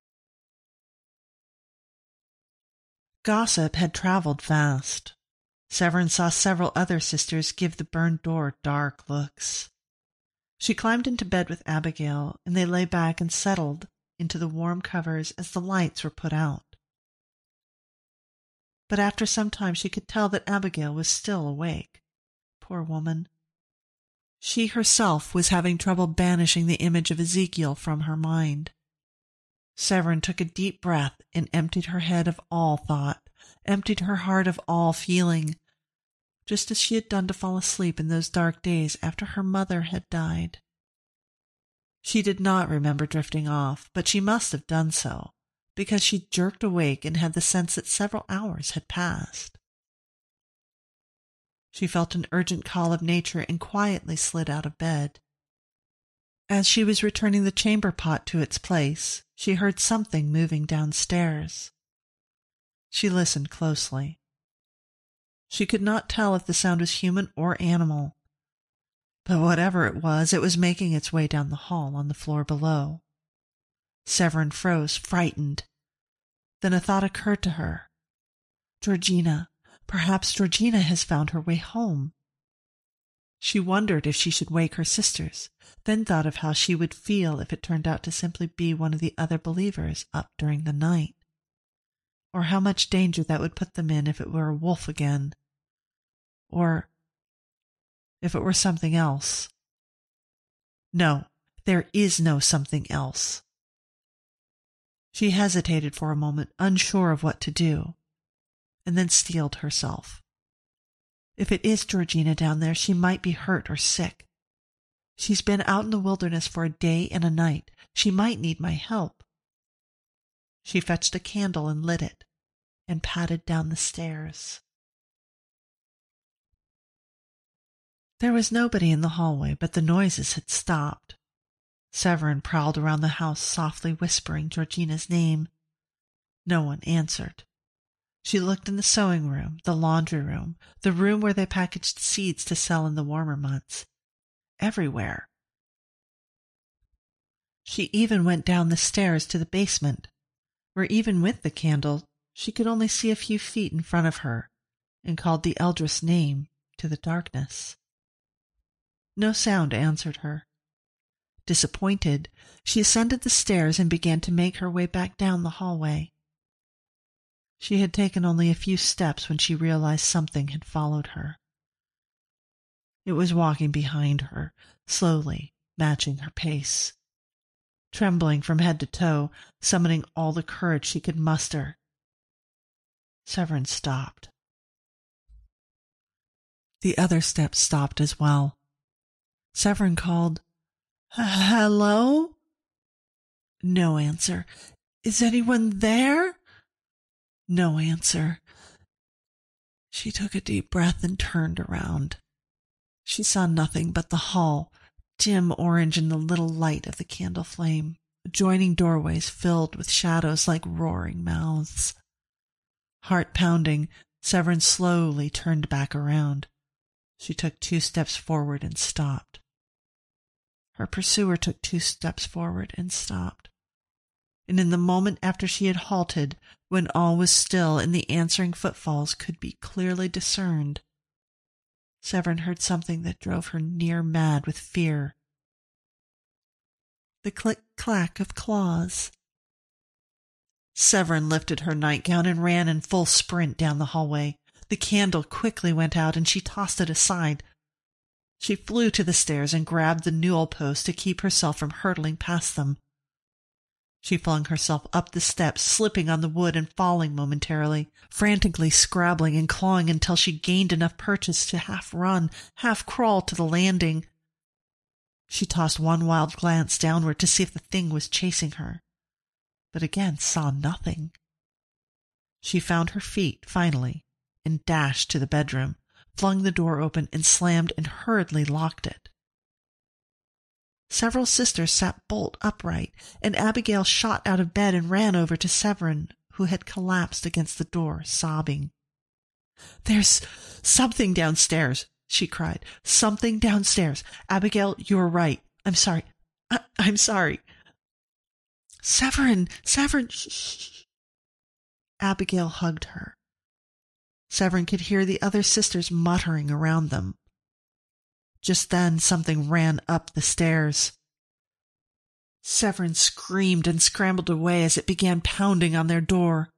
Gossip had traveled fast. Severin saw several other sisters give the burned door dark looks. She climbed into bed with Abigail, and they lay back and settled into the warm covers as the lights were put out. But after some time she could tell that Abigail was still awake. Poor woman. She herself was having trouble banishing the image of Ezekiel from her mind. Severin took a deep breath and emptied her head of all thought, emptied her heart of all feeling, just as she had done to fall asleep in those dark days after her mother had died. She did not remember drifting off, but she must have done so, because she jerked awake and had the sense that several hours had passed. She felt an urgent call of nature and quietly slid out of bed. As she was returning the chamber pot to its place, she heard something moving downstairs. She listened closely. She could not tell if the sound was human or animal, but whatever it was making its way down the hall on the floor below. Severin froze, frightened. Then a thought occurred to her. Georgina, perhaps Georgina has found her way home. She wondered if she should wake her sisters, then thought of how she would feel if it turned out to simply be one of the other believers up during the night, or how much danger that would put them in if it were a wolf again, or if it were something else. No, there is no something else. She hesitated for a moment, unsure of what to do, and then steeled herself. If it is Georgina down there, she might be hurt or sick. She's been out in the wilderness for a day and a night. She might need my help. She fetched a candle and lit it, and padded down the stairs. There was nobody in the hallway, but the noises had stopped. Severin prowled around the house, softly whispering Georgina's name. No one answered. She looked in the sewing room, the laundry room, the room where they packaged seeds to sell in the warmer months. Everywhere. She even went down the stairs to the basement, where even with the candle, she could only see a few feet in front of her, and called the Eldris name to the darkness. No sound answered her. Disappointed, she ascended the stairs and began to make her way back down the hallway. She had taken only a few steps when she realized something had followed her. It was walking behind her, slowly, matching her pace. Trembling from head to toe, summoning all the courage she could muster, Severin stopped. The other steps stopped as well. Severin called, "Hello?" No answer. "Is anyone there?" No answer. She took a deep breath and turned around. She saw nothing but the hall, dim orange in the little light of the candle flame, adjoining doorways filled with shadows like roaring mouths. Heart pounding, Severin slowly turned back around. She took 2 steps forward and stopped. Her pursuer took 2 steps forward and stopped. And in the moment after she had halted, when all was still and the answering footfalls could be clearly discerned, Severin heard something that drove her near mad with fear. The click-clack of claws. Severin lifted her nightgown and ran in full sprint down the hallway. The candle quickly went out and she tossed it aside. She flew to the stairs and grabbed the newel post to keep herself from hurtling past them. She flung herself up the steps, slipping on the wood and falling momentarily, frantically scrabbling and clawing until she gained enough purchase to half run, half crawl to the landing. She tossed one wild glance downward to see if the thing was chasing her, but again saw nothing. She found her feet, finally, and dashed to the bedroom, flung the door open and slammed and hurriedly locked it. Several sisters sat bolt upright, and Abigail shot out of bed and ran over to Severin, who had collapsed against the door, sobbing. "There's something downstairs," she cried. "Something downstairs. Abigail, you're right. I'm sorry. I'm sorry." "Severin, shh." Abigail hugged her. Severin could hear the other sisters muttering around them. Just then something ran up the stairs. Severin screamed and scrambled away as it began pounding on their door.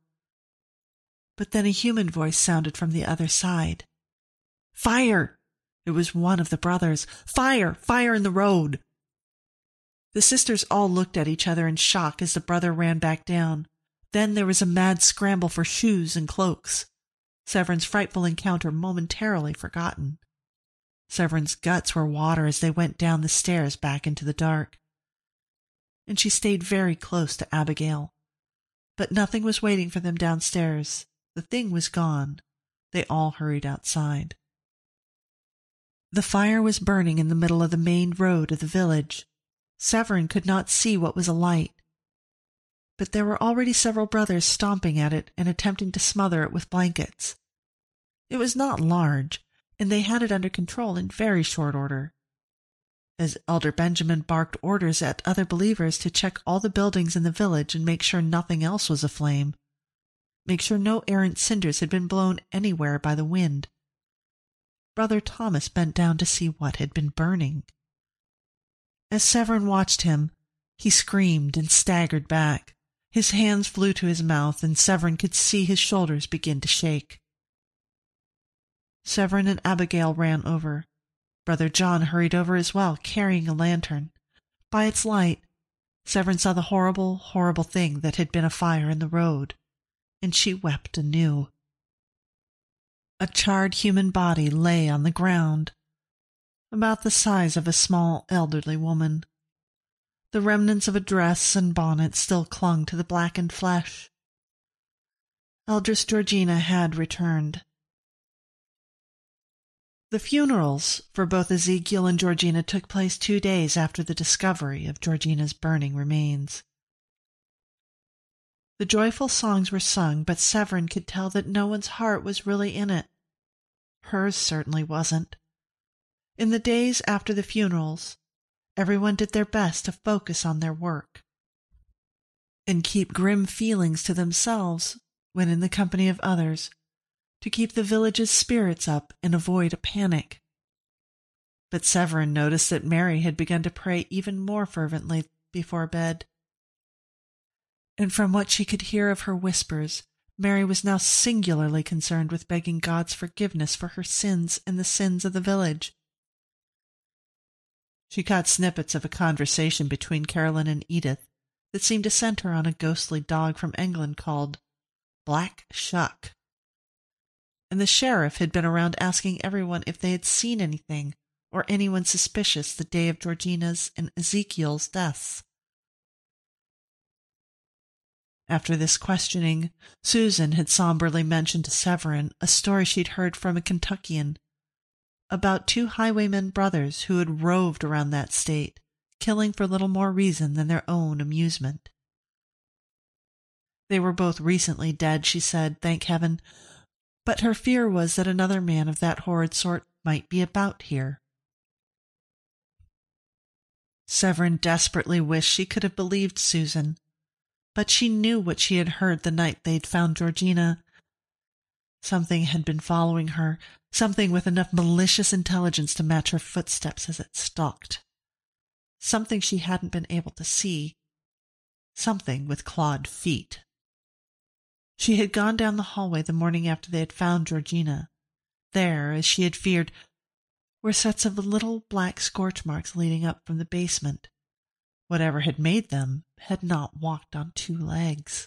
But then a human voice sounded from the other side. "Fire!" It was one of the brothers. "Fire! Fire in the road!" The sisters all looked at each other in shock as the brother ran back down. Then there was a mad scramble for shoes and cloaks. Severin's frightful encounter momentarily forgotten. Severin's guts were water as they went down the stairs back into the dark. And she stayed very close to Abigail. But nothing was waiting for them downstairs. The thing was gone. They all hurried outside. The fire was burning in the middle of the main road of the village. Severin could not see what was alight, but there were already several brothers stomping at it and attempting to smother it with blankets. It was not large, and they had it under control in very short order. As Elder Benjamin barked orders at other believers to check all the buildings in the village and make sure nothing else was aflame, make sure no errant cinders had been blown anywhere by the wind, Brother Thomas bent down to see what had been burning. As Severin watched him, he screamed and staggered back. His hands flew to his mouth, and Severin could see his shoulders begin to shake. Severin and Abigail ran over. Brother John hurried over as well, carrying a lantern. By its light, Severin saw the horrible, horrible thing that had been a fire in the road, and she wept anew. A charred human body lay on the ground, about the size of a small elderly woman. The remnants of a dress and bonnet still clung to the blackened flesh. Eldris Georgina had returned. The funerals for both Ezekiel and Georgina took place 2 days after the discovery of Georgina's burning remains. The joyful songs were sung, but Severin could tell that no one's heart was really in it. Hers certainly wasn't. In the days after the funerals, everyone did their best to focus on their work and keep grim feelings to themselves when in the company of others, to keep the village's spirits up and avoid a panic. But Severin noticed that Mary had begun to pray even more fervently before bed. And from what she could hear of her whispers, Mary was now singularly concerned with begging God's forgiveness for her sins and the sins of the village. She caught snippets of a conversation between Carolyn and Edith that seemed to center on a ghostly dog from England called Black Shuck. And the sheriff had been around asking everyone if they had seen anything or anyone suspicious the day of Georgina's and Ezekiel's deaths. After this questioning, Susan had somberly mentioned to Severin a story she'd heard from a Kentuckian about 2 highwaymen brothers who had roved around that state, killing for little more reason than their own amusement. They were both recently dead, she said, thank heaven, but her fear was that another man of that horrid sort might be about here. Severin desperately wished she could have believed Susan, but she knew what she had heard the night they'd found Georgina. Something had been following her, something with enough malicious intelligence to match her footsteps as it stalked. Something she hadn't been able to see. Something with clawed feet. She had gone down the hallway the morning after they had found Georgina. There, as she had feared, were sets of little black scorch marks leading up from the basement. Whatever had made them had not walked on 2 legs.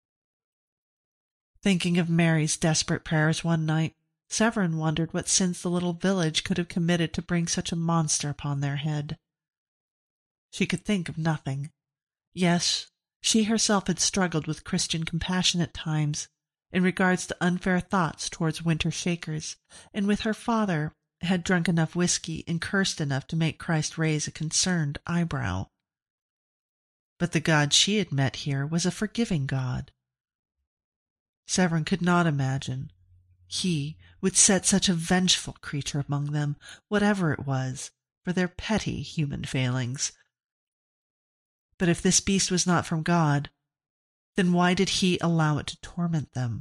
Thinking of Mary's desperate prayers one night, Severin wondered what sins the little village could have committed to bring such a monster upon their head. She could think of nothing. Yes, she herself had struggled with Christian compassion at times, in regards to unfair thoughts towards winter Shakers, and with her father had drunk enough whiskey and cursed enough to make Christ raise a concerned eyebrow. But the God she had met here was a forgiving God. Severin could not imagine he would set such a vengeful creature among them, whatever it was, for their petty human failings. But if this beast was not from God, then why did he allow it to torment them?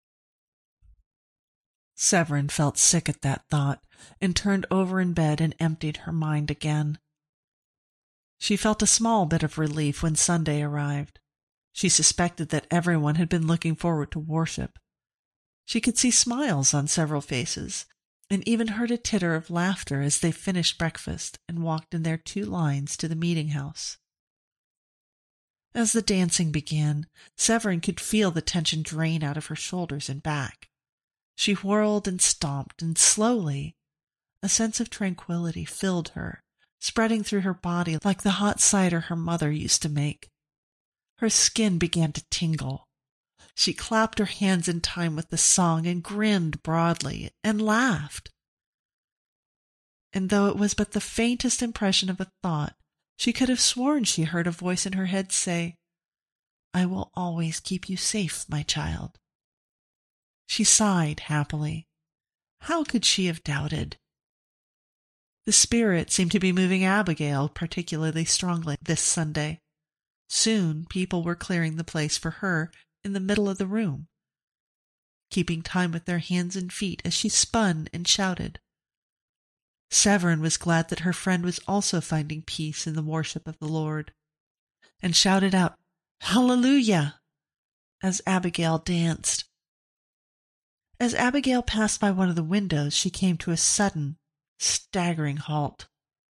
Severin felt sick at that thought, and turned over in bed and emptied her mind again. She felt a small bit of relief when Sunday arrived. She suspected that everyone had been looking forward to worship. She could see smiles on several faces, and even heard a titter of laughter as they finished breakfast and walked in their 2 lines to the meeting house. As the dancing began, Severin could feel the tension drain out of her shoulders and back. She whirled and stomped, and slowly a sense of tranquility filled her, spreading through her body like the hot cider her mother used to make. Her skin began to tingle. She clapped her hands in time with the song and grinned broadly and laughed. And though it was but the faintest impression of a thought, she could have sworn she heard a voice in her head say, "I will always keep you safe, my child." She sighed happily. How could she have doubted? The Spirit seemed to be moving Abigail particularly strongly this Sunday. Soon people were clearing the place for her in the middle of the room, keeping time with their hands and feet as she spun and shouted. Severin was glad that her friend was also finding peace in the worship of the Lord, and shouted out, "Hallelujah!" as Abigail danced. As Abigail passed by one of the windows, she came to a sudden, staggering halt.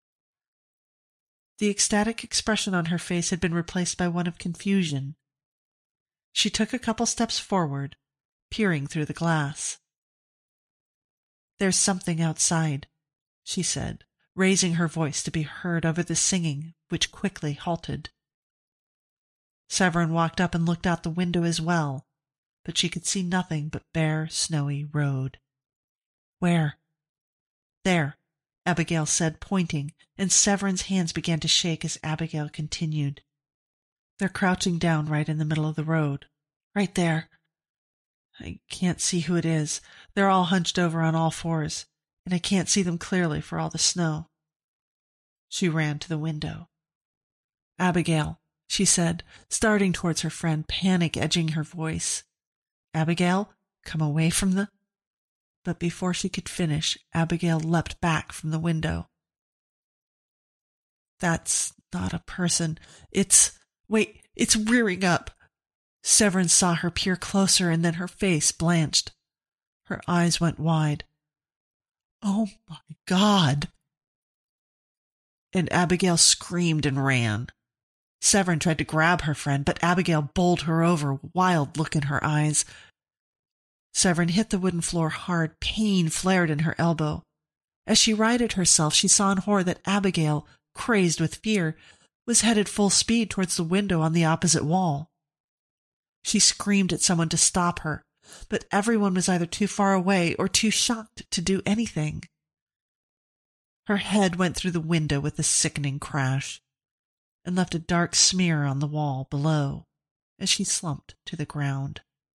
The ecstatic expression on her face had been replaced by one of confusion. She took a couple steps forward, peering through the glass. "There's something outside," she said, raising her voice to be heard over the singing, which quickly halted. Severin walked up and looked out the window as well, but she could see nothing but bare, snowy road. "Where?" "There," Abigail said, pointing, and Severin's hands began to shake as Abigail continued. "They're crouching down right in the middle of the road. Right there. I can't see who it is. They're all hunched over on all fours, and I can't see them clearly for all the snow." She ran to the window. "Abigail," she said, starting towards her friend, panic edging her voice. "Abigail, come away from the—" But before she could finish, Abigail leapt back from the window. "That's not a person. Wait, it's rearing up." Severin saw her peer closer, and then her face blanched. Her eyes went wide. "Oh, my God!" And Abigail screamed and ran. Severin tried to grab her friend, but Abigail bowled her over, a wild look in her eyes. Severin hit the wooden floor hard. Pain flared in her elbow. As she righted herself, she saw in horror that Abigail, crazed with fear, was headed full speed towards the window on the opposite wall. She screamed at someone to stop her, but everyone was either too far away or too shocked to do anything. Her head went through the window with a sickening crash, and left a dark smear on the wall below as she slumped to the ground.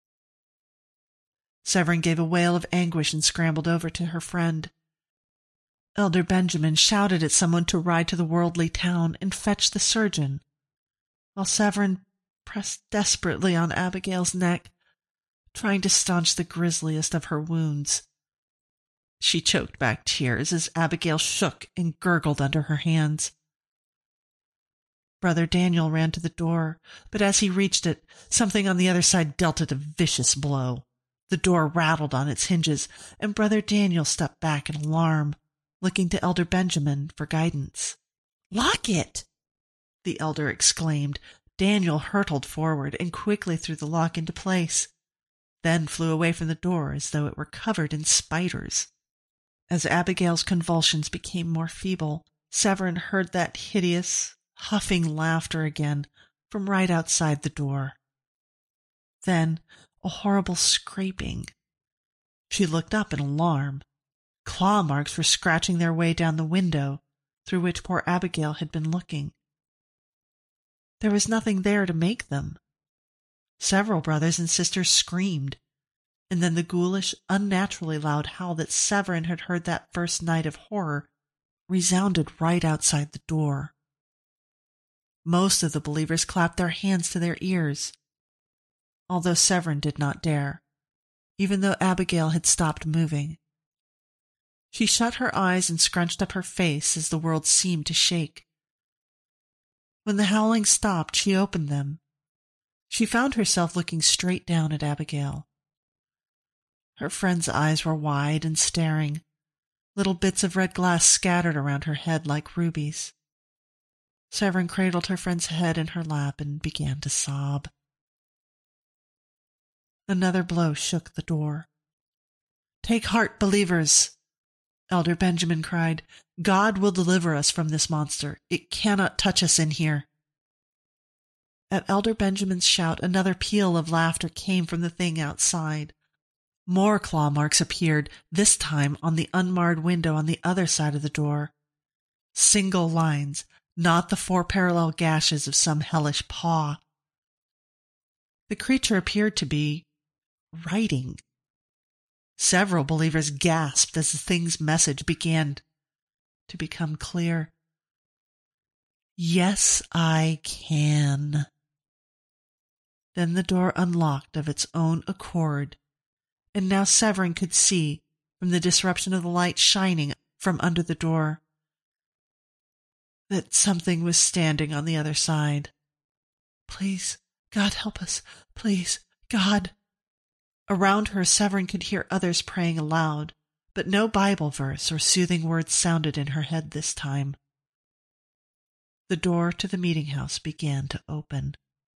Severin gave a wail of anguish and scrambled over to her friend. Elder Benjamin shouted at someone to ride to the worldly town and fetch the surgeon, while Severin pressed desperately on Abigail's neck, trying to staunch the grisliest of her wounds. She choked back tears as Abigail shook and gurgled under her hands. Brother Daniel ran to the door, but as he reached it, something on the other side dealt it a vicious blow. The door rattled on its hinges, and Brother Daniel stepped back in alarm, looking to Elder Benjamin for guidance. "Lock it!" the elder exclaimed. Daniel hurtled forward and quickly threw the lock into place, then flew away from the door as though it were covered in spiders. As Abigail's convulsions became more feeble, Severin heard that hideous, huffing laughter again from right outside the door. Then, a horrible scraping. She looked up in alarm. Claw marks were scratching their way down the window through which poor Abigail had been looking. There was nothing there to make them. Several brothers and sisters screamed, and then the ghoulish, unnaturally loud howl that Severin had heard that first night of horror resounded right outside the door. Most of the believers clapped their hands to their ears, although Severin did not dare, even though Abigail had stopped moving. She shut her eyes and scrunched up her face as the world seemed to shake. When the howling stopped, she opened them. She found herself looking straight down at Abigail. Her friend's eyes were wide and staring, little bits of red glass scattered around her head like rubies. Severin cradled her friend's head in her lap and began to sob. Another blow shook the door. "Take heart, believers!" Elder Benjamin cried. "God will deliver us from this monster. It cannot touch us in here." At Elder Benjamin's shout, another peal of laughter came from the thing outside. More claw marks appeared, this time on the unmarred window on the other side of the door. Single lines, not the 4 parallel gashes of some hellish paw. The creature appeared to be writing. Several believers gasped as the thing's message began to become clear. "Yes, I can." Then the door unlocked of its own accord, and now Severin could see, from the disruption of the light shining from under the door, that something was standing on the other side. "Please, God, help us. Please, God." Around her, Severin could hear others praying aloud, but no Bible verse or soothing words sounded in her head this time. The door to the meeting house began to open.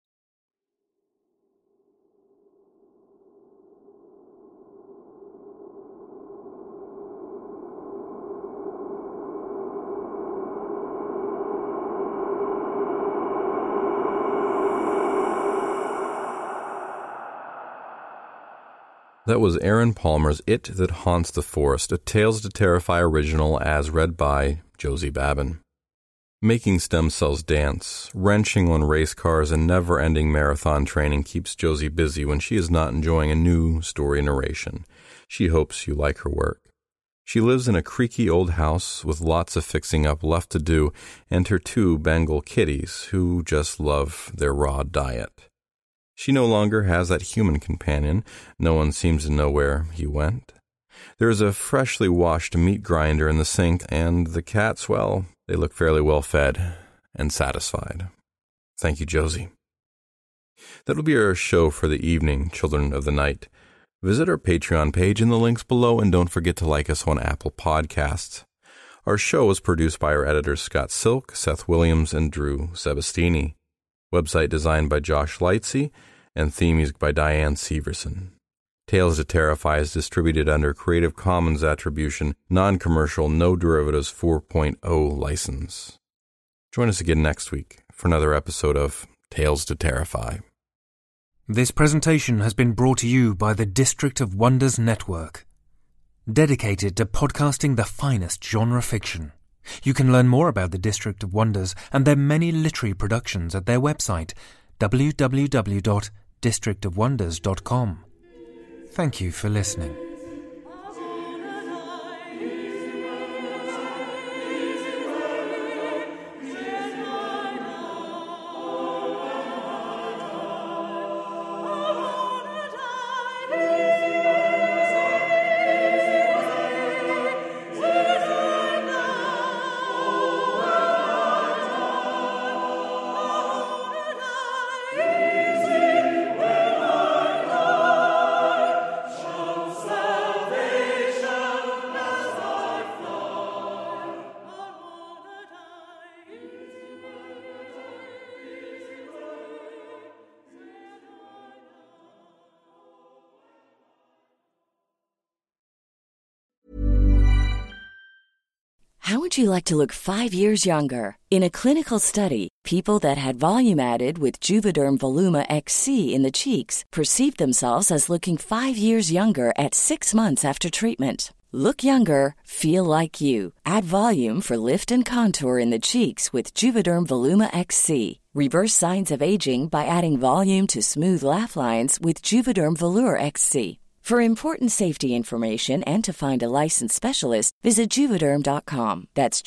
That was Aaron Palmer's It That Haunts the Forest, a Tales to Terrify original as read by Josie Babin. Making stem cells dance, wrenching on race cars, and never-ending marathon training keeps Josie busy when she is not enjoying a new story narration. She hopes you like her work. She lives in a creaky old house with lots of fixing up left to do, and her 2 Bengal kitties who just love their raw diet. She no longer has that human companion. No one seems to know where he went. There is a freshly washed meat grinder in the sink, and the cats, well, they look fairly well fed and satisfied. Thank you, Josie. That'll be our show for the evening, Children of the Night. Visit our Patreon page in the links below, and don't forget to like us on Apple Podcasts. Our show is produced by our editors Scott Silk, Seth Williams, and Drew Sebastini. Website designed by Josh Lightsey, and theme music by Diane Severson. Tales to Terrify is distributed under Creative Commons Attribution, Non-Commercial, No Derivatives 4.0 license. Join us again next week for another episode of Tales to Terrify. This presentation has been brought to you by the District of Wonders Network, dedicated to podcasting the finest genre fiction. You can learn more about the District of Wonders and their many literary productions at their website, www.districtofwonders.com. Thank you for listening. would you like to look 5 years younger? In a clinical study, people that had volume added with Juvederm Voluma XC in the cheeks perceived themselves as looking 5 years younger at 6 months after treatment. Look younger, feel like you. Add volume for lift and contour in the cheeks with Juvederm Voluma XC. Reverse signs of aging by adding volume to smooth laugh lines with Juvederm Volure XC. For important safety information and to find a licensed specialist, visit Juvederm.com. That's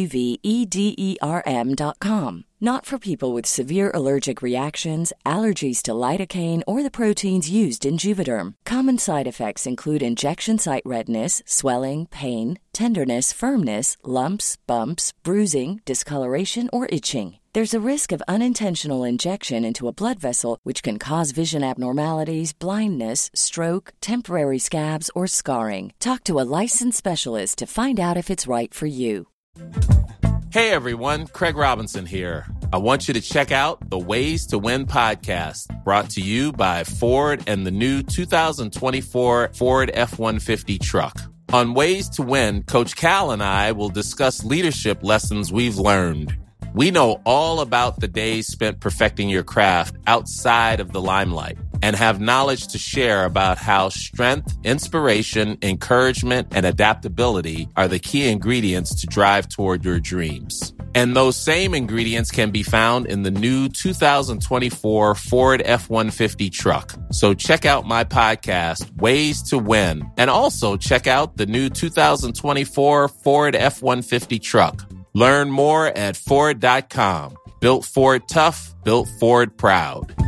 JUVEDERM.com. Not for people with severe allergic reactions, allergies to lidocaine, or the proteins used in Juvederm. Common side effects include injection site redness, swelling, pain, tenderness, firmness, lumps, bumps, bruising, discoloration, or itching. There's a risk of unintentional injection into a blood vessel, which can cause vision abnormalities, blindness, stroke, temporary scabs, or scarring. Talk to a licensed specialist to find out if it's right for you. Hey everyone, Craig Robinson here. I want you to check out the Ways to Win podcast, brought to you by Ford and the new 2024 Ford F-150 truck. On Ways to Win, Coach Cal and I will discuss leadership lessons we've learned. We know all about the days spent perfecting your craft outside of the limelight and have knowledge to share about how strength, inspiration, encouragement, and adaptability are the key ingredients to drive toward your dreams. And those same ingredients can be found in the new 2024 Ford F-150 truck. So check out my podcast, Ways to Win, and also check out the new 2024 Ford F-150 truck. Learn more at Ford.com. Built Ford tough, built Ford proud.